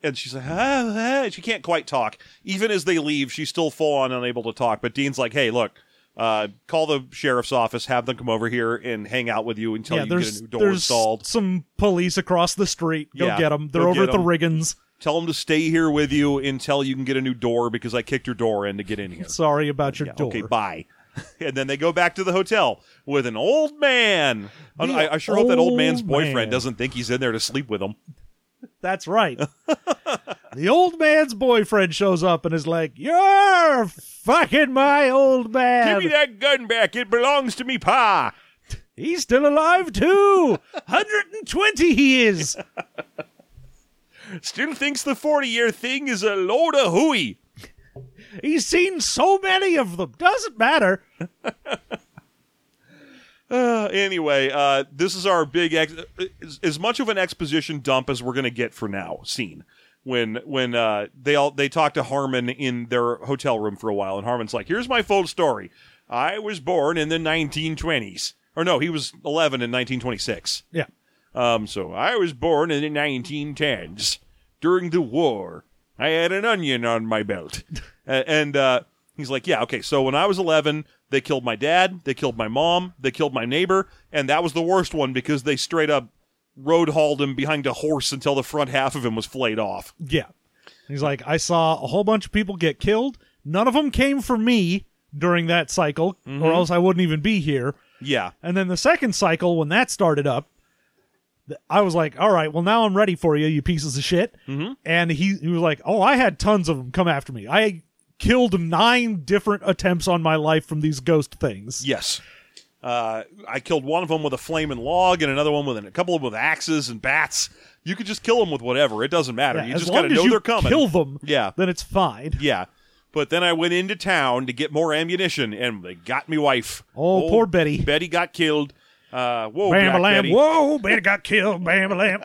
Speaker 2: And she's like, she can't quite talk. Even as they leave, she's still full on unable to talk. But Dean's like, hey, look, call the sheriff's office, have them come over here and hang out with you until you get a new door installed.
Speaker 3: Some police across the street. Go get them. They're over at the Riggins.
Speaker 2: Tell them to stay here with you until you can get a new door because I kicked your door in to get in here.
Speaker 3: Sorry about your door.
Speaker 2: Okay, bye. And then they go back to the hotel with an old man. I sure hope that old man's boyfriend doesn't think he's in there to sleep with him.
Speaker 3: That's right. The old man's boyfriend shows up and is like, "You're fucking my old man.
Speaker 2: Give me that gun back. It belongs to me pa."
Speaker 3: He's still alive, too. 120 he is.
Speaker 2: Still thinks the 40-year thing is a load of hooey.
Speaker 3: He's seen so many of them. Doesn't matter.
Speaker 2: Anyway, this is our big, as much of an exposition dump as we're going to get for now, scene. When they talk to Harmon in their hotel room for a while, and Harmon's like, here's my full story. I was born in the 1920s. Or no, he was 11 in 1926.
Speaker 3: Yeah.
Speaker 2: So I was born in the 1910s. During the war, I had an onion on my belt. And he's like, yeah, okay, so when I was 11, they killed my dad, they killed my mom, they killed my neighbor, and that was the worst one because they straight up road hauled him behind a horse until the front half of him was flayed off.
Speaker 3: Yeah. He's like, I saw a whole bunch of people get killed. None of them came for me during that cycle, or else I wouldn't even be here.
Speaker 2: Yeah.
Speaker 3: And then the second cycle, when that started up, I was like, all right, well, now I'm ready for you, you pieces of shit. Mm-hmm. And he was like, oh, I had tons of them come after me. I killed 9 different attempts on my life from these ghost things.
Speaker 2: Yes. I killed one of them with a flaming log and another one with a couple of them with axes and bats. You could just kill them with whatever. It doesn't matter.
Speaker 3: Yeah,
Speaker 2: you just got to know they're coming.
Speaker 3: Kill them,
Speaker 2: yeah.
Speaker 3: Then it's fine.
Speaker 2: Yeah. But then I went into town to get more ammunition, and they got me wife.
Speaker 3: Oh, poor Betty.
Speaker 2: Betty got killed. Whoa,
Speaker 3: Bam-a-lam.
Speaker 2: Betty.
Speaker 3: Whoa, Betty got killed. Bam-a-lam.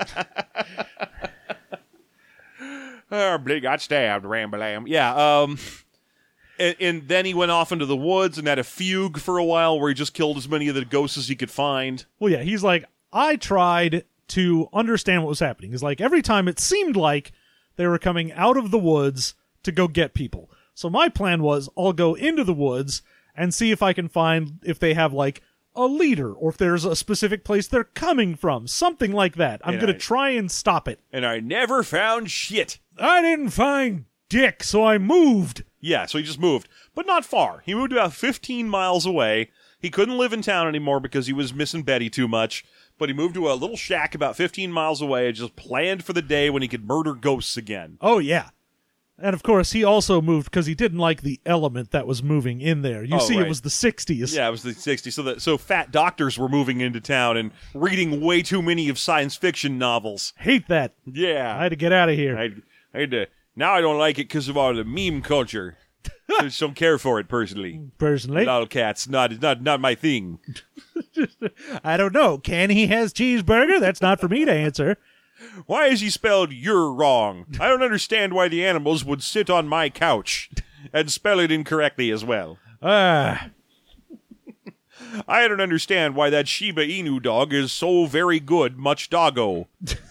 Speaker 2: Betty got stabbed. Ram-a-lam. Yeah, and then he went off into the woods and had a fugue for a while where he just killed as many of the ghosts as he could find.
Speaker 3: Well, yeah, he's like, I tried to understand what was happening. He's like, every time it seemed like they were coming out of the woods to go get people. So my plan was, I'll go into the woods and see if I can find if they have, like, a leader or if there's a specific place they're coming from. Something like that. I'm going to try and stop it.
Speaker 2: And I never found shit.
Speaker 3: I didn't find dick, so I moved.
Speaker 2: Yeah, so he just moved. But not far. He moved about 15 miles away. He couldn't live in town anymore because he was missing Betty too much. But he moved to a little shack about 15 miles away and just planned for the day when he could murder ghosts again.
Speaker 3: Oh, yeah. And, of course, he also moved because he didn't like the element that was moving in there. You see,
Speaker 2: right.
Speaker 3: It was the 60s.
Speaker 2: Yeah, it was the 60s. So fat doctors were moving into town and reading way too many of science fiction novels.
Speaker 3: Hate that.
Speaker 2: Yeah.
Speaker 3: I had to get out of here.
Speaker 2: I had to. Now I don't like it because of all the meme culture. I just don't care for it personally.
Speaker 3: Personally?
Speaker 2: Lolcats, not my thing.
Speaker 3: I don't know. Can he has cheeseburger? That's not for me to answer.
Speaker 2: Why is he spelled "you're" wrong? I don't understand why the animals would sit on my couch and spell it incorrectly as well. I don't understand why that Shiba Inu dog is so very good, much doggo.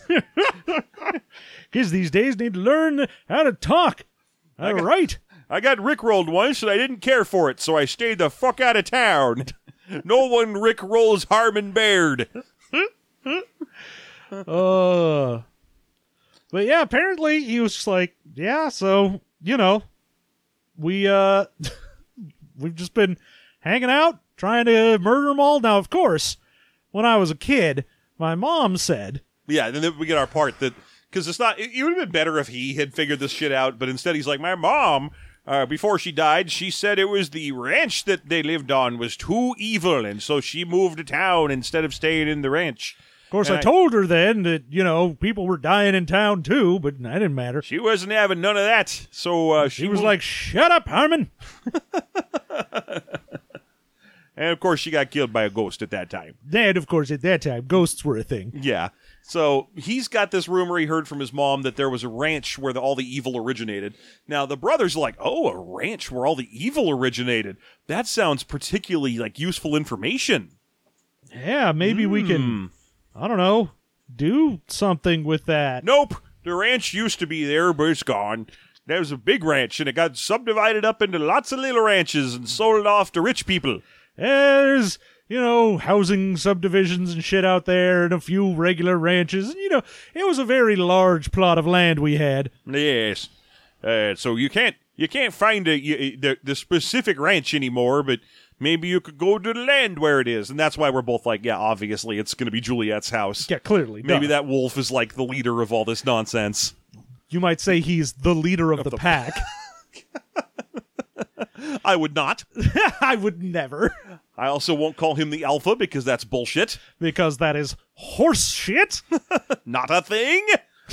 Speaker 3: Kids these days need to learn how to talk. How to write.
Speaker 2: I got rickrolled once and I didn't care for it, so I stayed the fuck out of town. No one rickrolls Harmon Baird.
Speaker 3: But yeah, apparently he was just like, yeah, so, we've just been hanging out, trying to murder them all. Now, of course, when I was a kid, my mom said...
Speaker 2: Yeah, then we get our part that... Because it would have been better if he had figured this shit out, but instead he's like, my mom, before she died, she said it was the ranch that they lived on was too evil, and so she moved to town instead of staying in the ranch.
Speaker 3: Of course, I told her then that, people were dying in town too, but that didn't matter.
Speaker 2: She wasn't having none of that, so
Speaker 3: she was like, shut up, Harmon!
Speaker 2: And, of course, she got killed by a ghost at that time.
Speaker 3: And, of course, at that time, ghosts were a thing.
Speaker 2: Yeah. So he's got this rumor he heard from his mom that there was a ranch where all the evil originated. Now, the brothers are like, oh, a ranch where all the evil originated. That sounds particularly, useful information.
Speaker 3: Yeah, maybe we can, I don't know, do something with that.
Speaker 2: Nope. The ranch used to be there, but it's gone. There was a big ranch, and it got subdivided up into lots of little ranches and sold off to rich people.
Speaker 3: There's, housing subdivisions and shit out there and a few regular ranches. And, it was a very large plot of land we had.
Speaker 2: Yes. So you can't find the specific ranch anymore, but maybe you could go to the land where it is. And that's why we're both like, yeah, obviously it's going to be Juliet's house.
Speaker 3: Yeah, clearly.
Speaker 2: Maybe that wolf is like the leader of all this nonsense.
Speaker 3: You might say he's the leader of the pack.
Speaker 2: I would not.
Speaker 3: I would never.
Speaker 2: I also won't call him the alpha because that's bullshit.
Speaker 3: Because that is horse shit.
Speaker 2: Not a thing.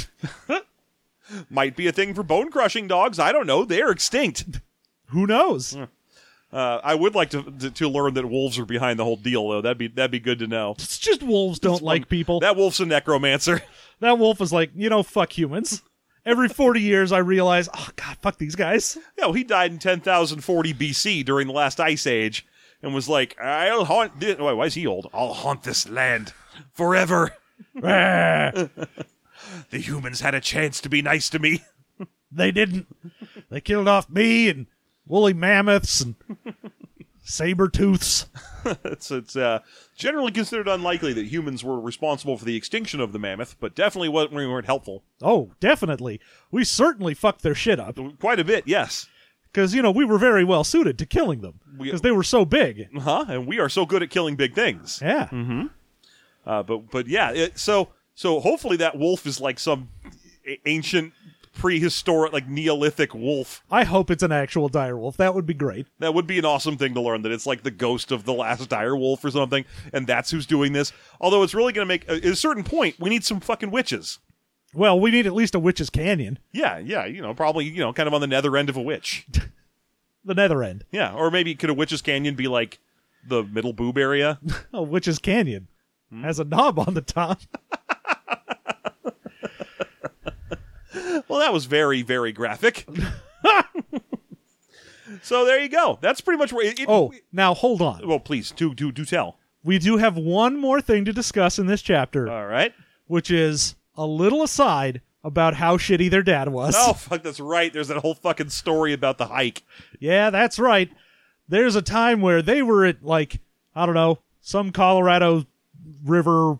Speaker 2: Might be a thing for bone-crushing dogs. I don't know. They're extinct.
Speaker 3: Who knows?
Speaker 2: I would like to learn that wolves are behind the whole deal, though. That'd be good to know.
Speaker 3: It's just wolves don't like people.
Speaker 2: That wolf's a necromancer.
Speaker 3: That wolf is like, fuck humans. Every 40 years, I realize, oh, God, fuck these guys.
Speaker 2: Yeah, well, he died in 10,040 BC during the last ice age and was like, I'll haunt this. Why is he old? I'll haunt this land forever. The humans had a chance to be nice to me.
Speaker 3: They didn't. They killed off me and woolly mammoths and saber-tooths.
Speaker 2: It's generally considered unlikely that humans were responsible for the extinction of the mammoth, but definitely we weren't helpful.
Speaker 3: Oh, definitely. We certainly fucked their shit up.
Speaker 2: Quite a bit, yes.
Speaker 3: Because, we were very well suited to killing them. Because they were so big.
Speaker 2: And we are so good at killing big things.
Speaker 3: Yeah.
Speaker 2: Mm-hmm. But yeah, so hopefully that wolf is like some ancient, prehistoric, like Neolithic wolf.
Speaker 3: I hope it's an actual dire wolf. That would be great.
Speaker 2: That would be an awesome thing to learn, that it's like the ghost of the last dire wolf or something, and that's who's doing this. Although it's really going to make, at a certain point, we need some fucking witches.
Speaker 3: Well, we need at least a witch's canyon.
Speaker 2: Yeah, probably, kind of on the nether end of a witch.
Speaker 3: The nether end.
Speaker 2: Yeah, or maybe could a witch's canyon be like the middle boob area?
Speaker 3: A witch's canyon. Has a knob on the top.
Speaker 2: Well, that was very, very graphic. So there you go. That's pretty much where
Speaker 3: now hold on.
Speaker 2: Well, please, do tell.
Speaker 3: We do have one more thing to discuss in this chapter.
Speaker 2: All right.
Speaker 3: Which is a little aside about how shitty their dad was.
Speaker 2: Oh, fuck, that's right. There's that whole fucking story about the hike.
Speaker 3: Yeah, that's right. There's a time where they were at, some Colorado River,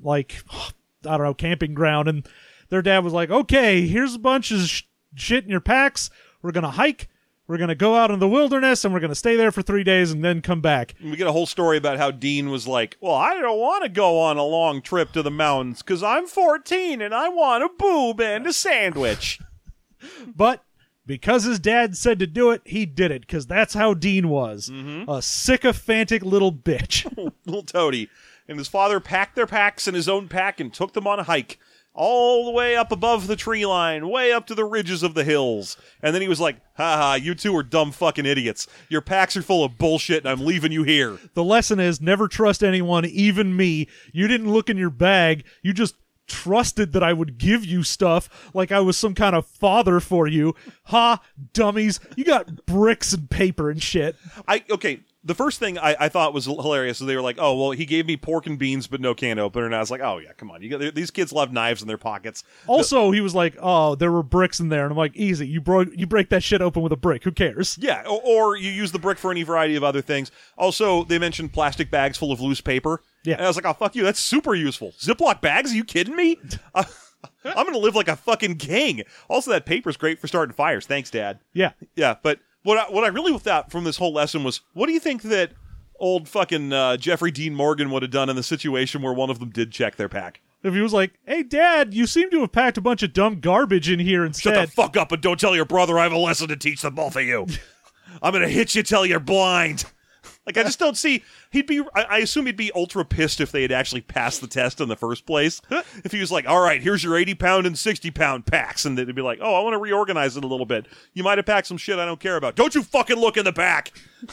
Speaker 3: camping ground, and their dad was like, okay, here's a bunch of shit in your packs. We're going to hike. We're going to go out in the wilderness, and we're going to stay there for 3 days and then come back.
Speaker 2: And we get a whole story about how Dean was like, well, I don't want to go on a long trip to the mountains because I'm 14 and I want a boob and a sandwich.
Speaker 3: But because his dad said to do it, he did it, because that's how Dean was. Mm-hmm. A sycophantic little bitch.
Speaker 2: Little toady. And his father packed their packs in his own pack and took them on a hike all the way up above the tree line, way up to the ridges of the hills. And then he was like, haha, you two are dumb fucking idiots. Your packs are full of bullshit and I'm leaving you here.
Speaker 3: The lesson is never trust anyone, even me. You didn't look in your bag. You just trusted that I would give you stuff like I was some kind of father for you. Ha, dummies. You got bricks and paper and shit.
Speaker 2: Okay. The first thing I thought was hilarious is they were like, oh, well, he gave me pork and beans, but no can opener. And I was like, oh, yeah, come on. These kids love knives in their pockets.
Speaker 3: Also, he was like, oh, there were bricks in there. And I'm like, easy. You break that shit open with a brick. Who cares?
Speaker 2: Yeah, or you use the brick for any variety of other things. Also, they mentioned plastic bags full of loose paper.
Speaker 3: Yeah.
Speaker 2: And I was like, oh, fuck you. That's super useful. Ziploc bags? Are you kidding me? I'm going to live like a fucking king. Also, that paper's great for starting fires. Thanks, Dad.
Speaker 3: Yeah.
Speaker 2: Yeah, but what I really thought from this whole lesson was, what do you think that old fucking Jeffrey Dean Morgan would have done in the situation where one of them did check their pack?
Speaker 3: If he was like, hey, Dad, you seem to have packed a bunch of dumb garbage in here instead.
Speaker 2: Shut the fuck up and don't tell your brother I have a lesson to teach the both of you. I'm going to hit you till you're blind. Like, I just don't see... I assume he'd be ultra pissed if they had actually passed the test in the first place. If he was like, all right, here's your 80-pound and 60-pound packs. And they'd be like, oh, I want to reorganize it a little bit. You might have packed some shit I don't care about. Don't you fucking look in the back!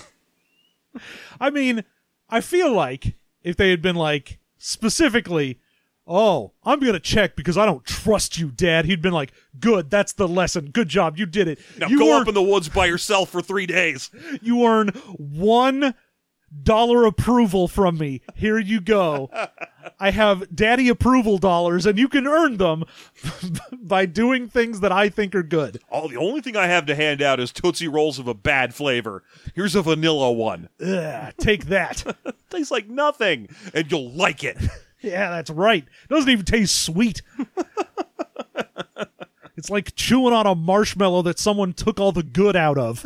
Speaker 3: I mean, I feel like if they had been like, specifically, oh, I'm going to check because I don't trust you, Dad. He'd been like, good, that's the lesson. Good job, you did it.
Speaker 2: Now go up in the woods by yourself for 3 days.
Speaker 3: You earn one dollar approval from me. Here you go. I have daddy approval dollars, and you can earn them by doing things that I think are good.
Speaker 2: Oh, the only thing I have to hand out is Tootsie Rolls of a bad flavor. Here's a vanilla one.
Speaker 3: Ugh, take that.
Speaker 2: Tastes like nothing, and you'll like it.
Speaker 3: Yeah, that's right. Doesn't even taste sweet. It's like chewing on a marshmallow that someone took all the good out of.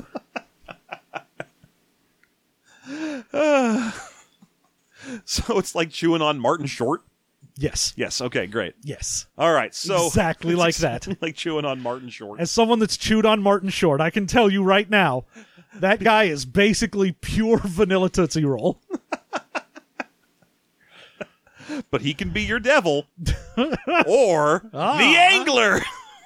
Speaker 2: So it's like chewing on Martin Short?
Speaker 3: Yes.
Speaker 2: Yes, okay, great.
Speaker 3: Yes.
Speaker 2: All right, so...
Speaker 3: Exactly like that.
Speaker 2: Like chewing on Martin Short.
Speaker 3: As someone that's chewed on Martin Short, I can tell you right now, that guy is basically pure vanilla Tootsie Roll.
Speaker 2: But he can be your devil. Or the angler.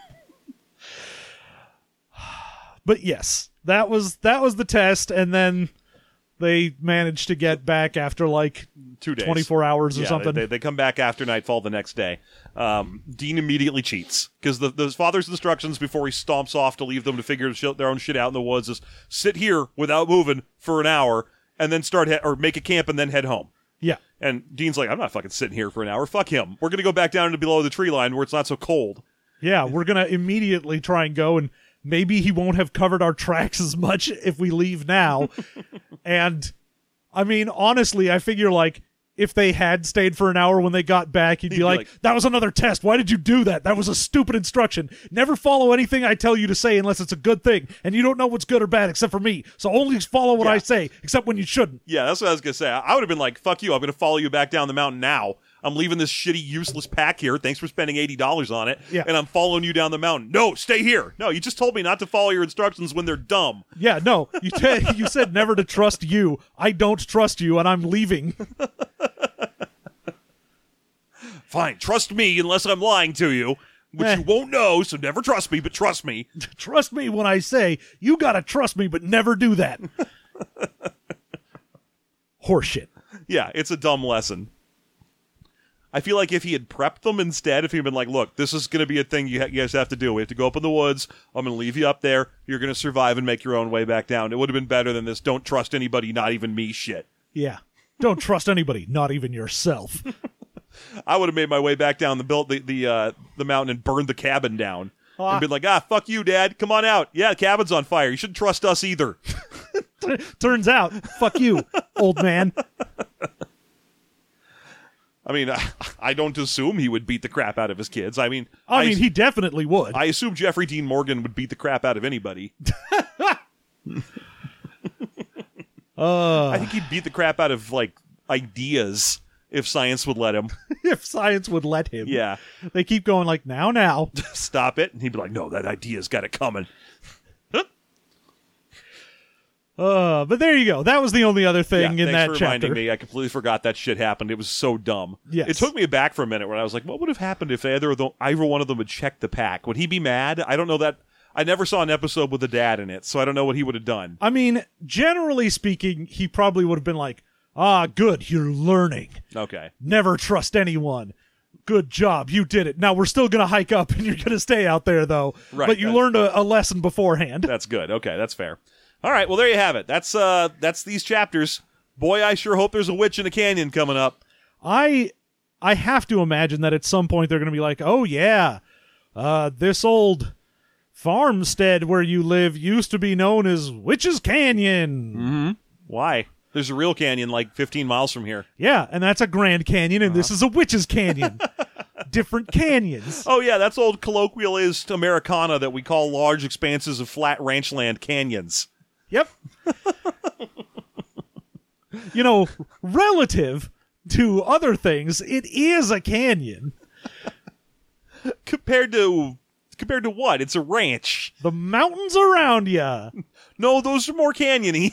Speaker 3: But yes, that was the test, and then they managed to get back after like
Speaker 2: 2 days.
Speaker 3: 24 hours or something.
Speaker 2: They come back after nightfall the next day. Dean immediately cheats because the father's instructions before he stomps off to leave them to figure their own shit out in the woods is sit here without moving for an hour and then or make a camp and then head home.
Speaker 3: Yeah.
Speaker 2: And Dean's like, I'm not fucking sitting here for an hour. Fuck him. We're going to go back down to below the tree line where it's not so cold.
Speaker 3: Yeah, we're going to immediately try and go, and maybe he won't have covered our tracks as much if we leave now. And, I mean, honestly, I figure, like, if they had stayed for an hour when they got back, he'd be like, that was another test. Why did you do that? That was a stupid instruction. Never follow anything I tell you to say unless it's a good thing. And you don't know what's good or bad except for me. So only follow what I say, except when you shouldn't.
Speaker 2: Yeah, that's what I was going to say. I would have been like, fuck you. I'm going to follow you back down the mountain now. I'm leaving this shitty, useless pack here. Thanks for spending $80 on it.
Speaker 3: Yeah.
Speaker 2: And I'm following you down the mountain. No, stay here. No, you just told me not to follow your instructions when they're dumb.
Speaker 3: Yeah, no. You said never to trust you. I don't trust you, and I'm leaving.
Speaker 2: Fine, trust me unless I'm lying to you, which you won't know, so never trust me, but trust me.
Speaker 3: Trust me when I say, you gotta trust me, but never do that. Horseshit.
Speaker 2: Yeah, it's a dumb lesson. I feel like if he had prepped them instead, if he'd been like, look, this is going to be a thing you guys have to do. We have to go up in the woods. I'm going to leave you up there. You're going to survive and make your own way back down. It would have been better than this don't trust anybody, not even me shit.
Speaker 3: Yeah. Don't trust anybody, not even yourself.
Speaker 2: I would have made my way back down the mountain and burned the cabin down. And been like, fuck you, Dad. Come on out. Yeah, the cabin's on fire. You shouldn't trust us either.
Speaker 3: Turns out, fuck you, old man.
Speaker 2: I mean, I don't assume he would beat the crap out of his kids. I mean,
Speaker 3: he definitely would.
Speaker 2: I assume Jeffrey Dean Morgan would beat the crap out of anybody. I think he'd beat the crap out of, like, ideas if science would let him.
Speaker 3: If science would let him.
Speaker 2: Yeah.
Speaker 3: They keep going like, now.
Speaker 2: Stop it. And he'd be like, no, that idea's got it coming.
Speaker 3: But there you go. That was the only other thing in that
Speaker 2: thanks for
Speaker 3: chapter.
Speaker 2: reminding me. I completely forgot that shit happened. It was so dumb.
Speaker 3: Yes.
Speaker 2: It took me aback for a minute when I was like, what would have happened if either one of them had checked the pack? Would he be mad? I don't know that. I never saw an episode with a dad in it, so I don't know what he would have done.
Speaker 3: I mean, generally speaking, he probably would have been like, good, you're learning.
Speaker 2: Okay.
Speaker 3: Never trust anyone. Good job, you did it. Now we're still going to hike up and you're going to stay out there, though.
Speaker 2: Right.
Speaker 3: But you learned a lesson beforehand.
Speaker 2: That's good. Okay, that's fair. All right, well, there you have it. That's these chapters. Boy, I sure hope there's a witch in a canyon coming up.
Speaker 3: I have to imagine that at some point they're going to be like, oh, yeah, this old farmstead where you live used to be known as Witch's Canyon.
Speaker 2: Mm-hmm. Why? There's a real canyon like 15 miles from here.
Speaker 3: Yeah, and that's a Grand Canyon, and this is a Witch's Canyon. Different canyons.
Speaker 2: Oh, yeah, that's old colloquialist Americana that we call large expanses of flat ranch land canyons.
Speaker 3: Yep. You know, relative to other things, it is a canyon.
Speaker 2: Compared to what? It's a ranch.
Speaker 3: The mountains around ya.
Speaker 2: No, those are more canyony.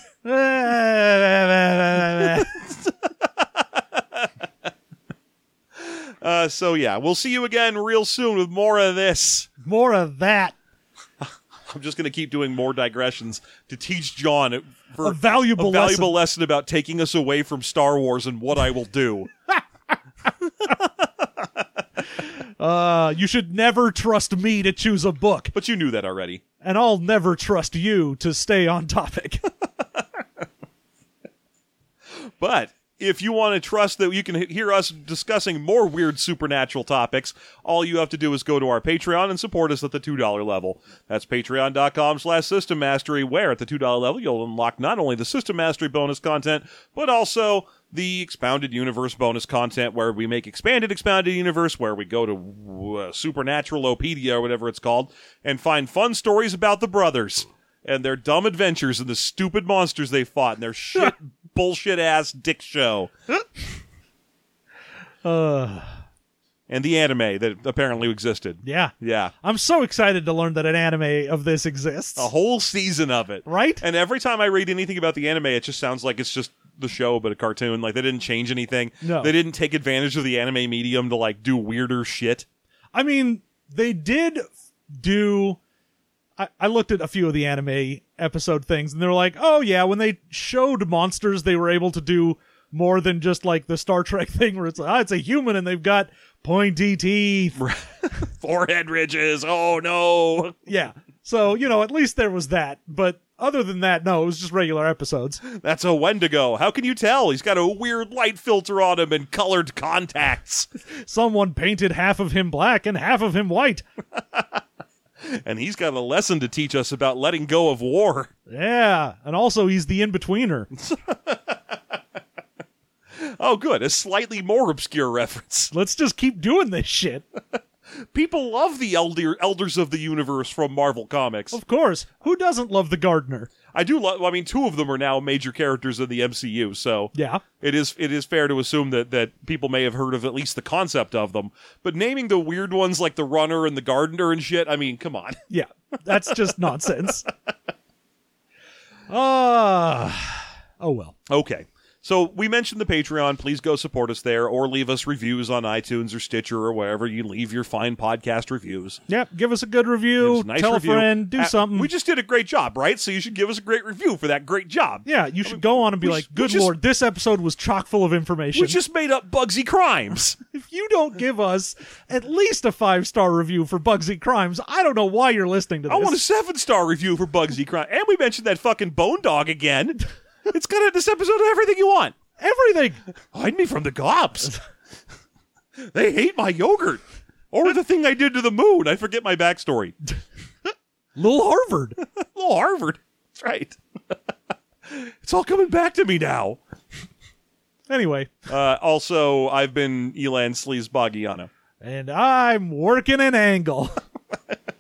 Speaker 2: So yeah, we'll see you again real soon with more of this.
Speaker 3: More of that.
Speaker 2: I'm just going to keep doing more digressions to teach John for
Speaker 3: a valuable
Speaker 2: lesson about taking us away from Star Wars and what I will do.
Speaker 3: You should never trust me to choose a book.
Speaker 2: But you knew that already.
Speaker 3: And I'll never trust you to stay on topic.
Speaker 2: But if you want to trust that you can hear us discussing more weird supernatural topics, all you have to do is go to our Patreon and support us at the $2 level. That's patreon.com/System Mastery, where at the $2 level you'll unlock not only the System Mastery bonus content, but also the Expounded Universe bonus content, where we make Expounded Universe, where we go to Supernaturalopedia, or whatever it's called, and find fun stories about the brothers and their dumb adventures and the stupid monsters they fought and their shit bullshit-ass dick show. And the anime that apparently existed.
Speaker 3: Yeah.
Speaker 2: Yeah.
Speaker 3: I'm so excited to learn that an anime of this exists.
Speaker 2: A whole season of it.
Speaker 3: Right?
Speaker 2: And every time I read anything about the anime, it just sounds like it's just the show, but a cartoon. Like, they didn't change anything.
Speaker 3: No.
Speaker 2: They didn't take advantage of the anime medium to, like, do weirder shit.
Speaker 3: I mean, they did do... I looked at a few of the anime episode things, and they were like, oh yeah, when they showed monsters, they were able to do more than just like the Star Trek thing where it's like, it's a human and they've got pointy teeth.
Speaker 2: Forehead ridges, oh no.
Speaker 3: Yeah. So, at least there was that. But other than that, no, it was just regular episodes.
Speaker 2: That's a Wendigo. How can you tell? He's got a weird light filter on him and colored contacts.
Speaker 3: Someone painted half of him black and half of him white.
Speaker 2: And he's got a lesson to teach us about letting go of war.
Speaker 3: Yeah, and also he's the in-betweener.
Speaker 2: Oh, good. A slightly more obscure reference.
Speaker 3: Let's just keep doing this shit.
Speaker 2: People love the Elders of the Universe from Marvel Comics.
Speaker 3: Of course. Who doesn't love the Gardener?
Speaker 2: I do love... I mean, two of them are now major characters in the MCU, so...
Speaker 3: Yeah.
Speaker 2: It is fair to assume that people may have heard of at least the concept of them. But naming the weird ones like the Runner and the Gardener and shit, I mean, come on.
Speaker 3: Yeah, that's just nonsense. Oh well.
Speaker 2: Okay. So we mentioned the Patreon. Please go support us there or leave us reviews on iTunes or Stitcher or wherever you leave your fine podcast reviews.
Speaker 3: Yep, give us a good review,
Speaker 2: Give us a nice
Speaker 3: tell
Speaker 2: review.
Speaker 3: a friend, do something.
Speaker 2: We just did a great job, right? So you should give us a great review for that great job.
Speaker 3: Yeah, you should go on and be like, good Lord, this episode was chock full of information.
Speaker 2: We just made up Bugsy Crimes.
Speaker 3: If you don't give us at least a 5-star review for Bugsy Crimes, I don't know why you're listening to this.
Speaker 2: I want a 7-star review for Bugsy Crimes. And we mentioned that fucking Bone Dog again. It's got this episode of everything you want.
Speaker 3: Everything.
Speaker 2: Hide me from the cops. They hate my yogurt. Or the thing I did to the moon. I forget my backstory.
Speaker 3: Lil Harvard.
Speaker 2: Lil Harvard. That's right. It's all coming back to me now.
Speaker 3: Anyway.
Speaker 2: Also, I've been Elan Sleaze Boggiano.
Speaker 3: And I'm working an angle.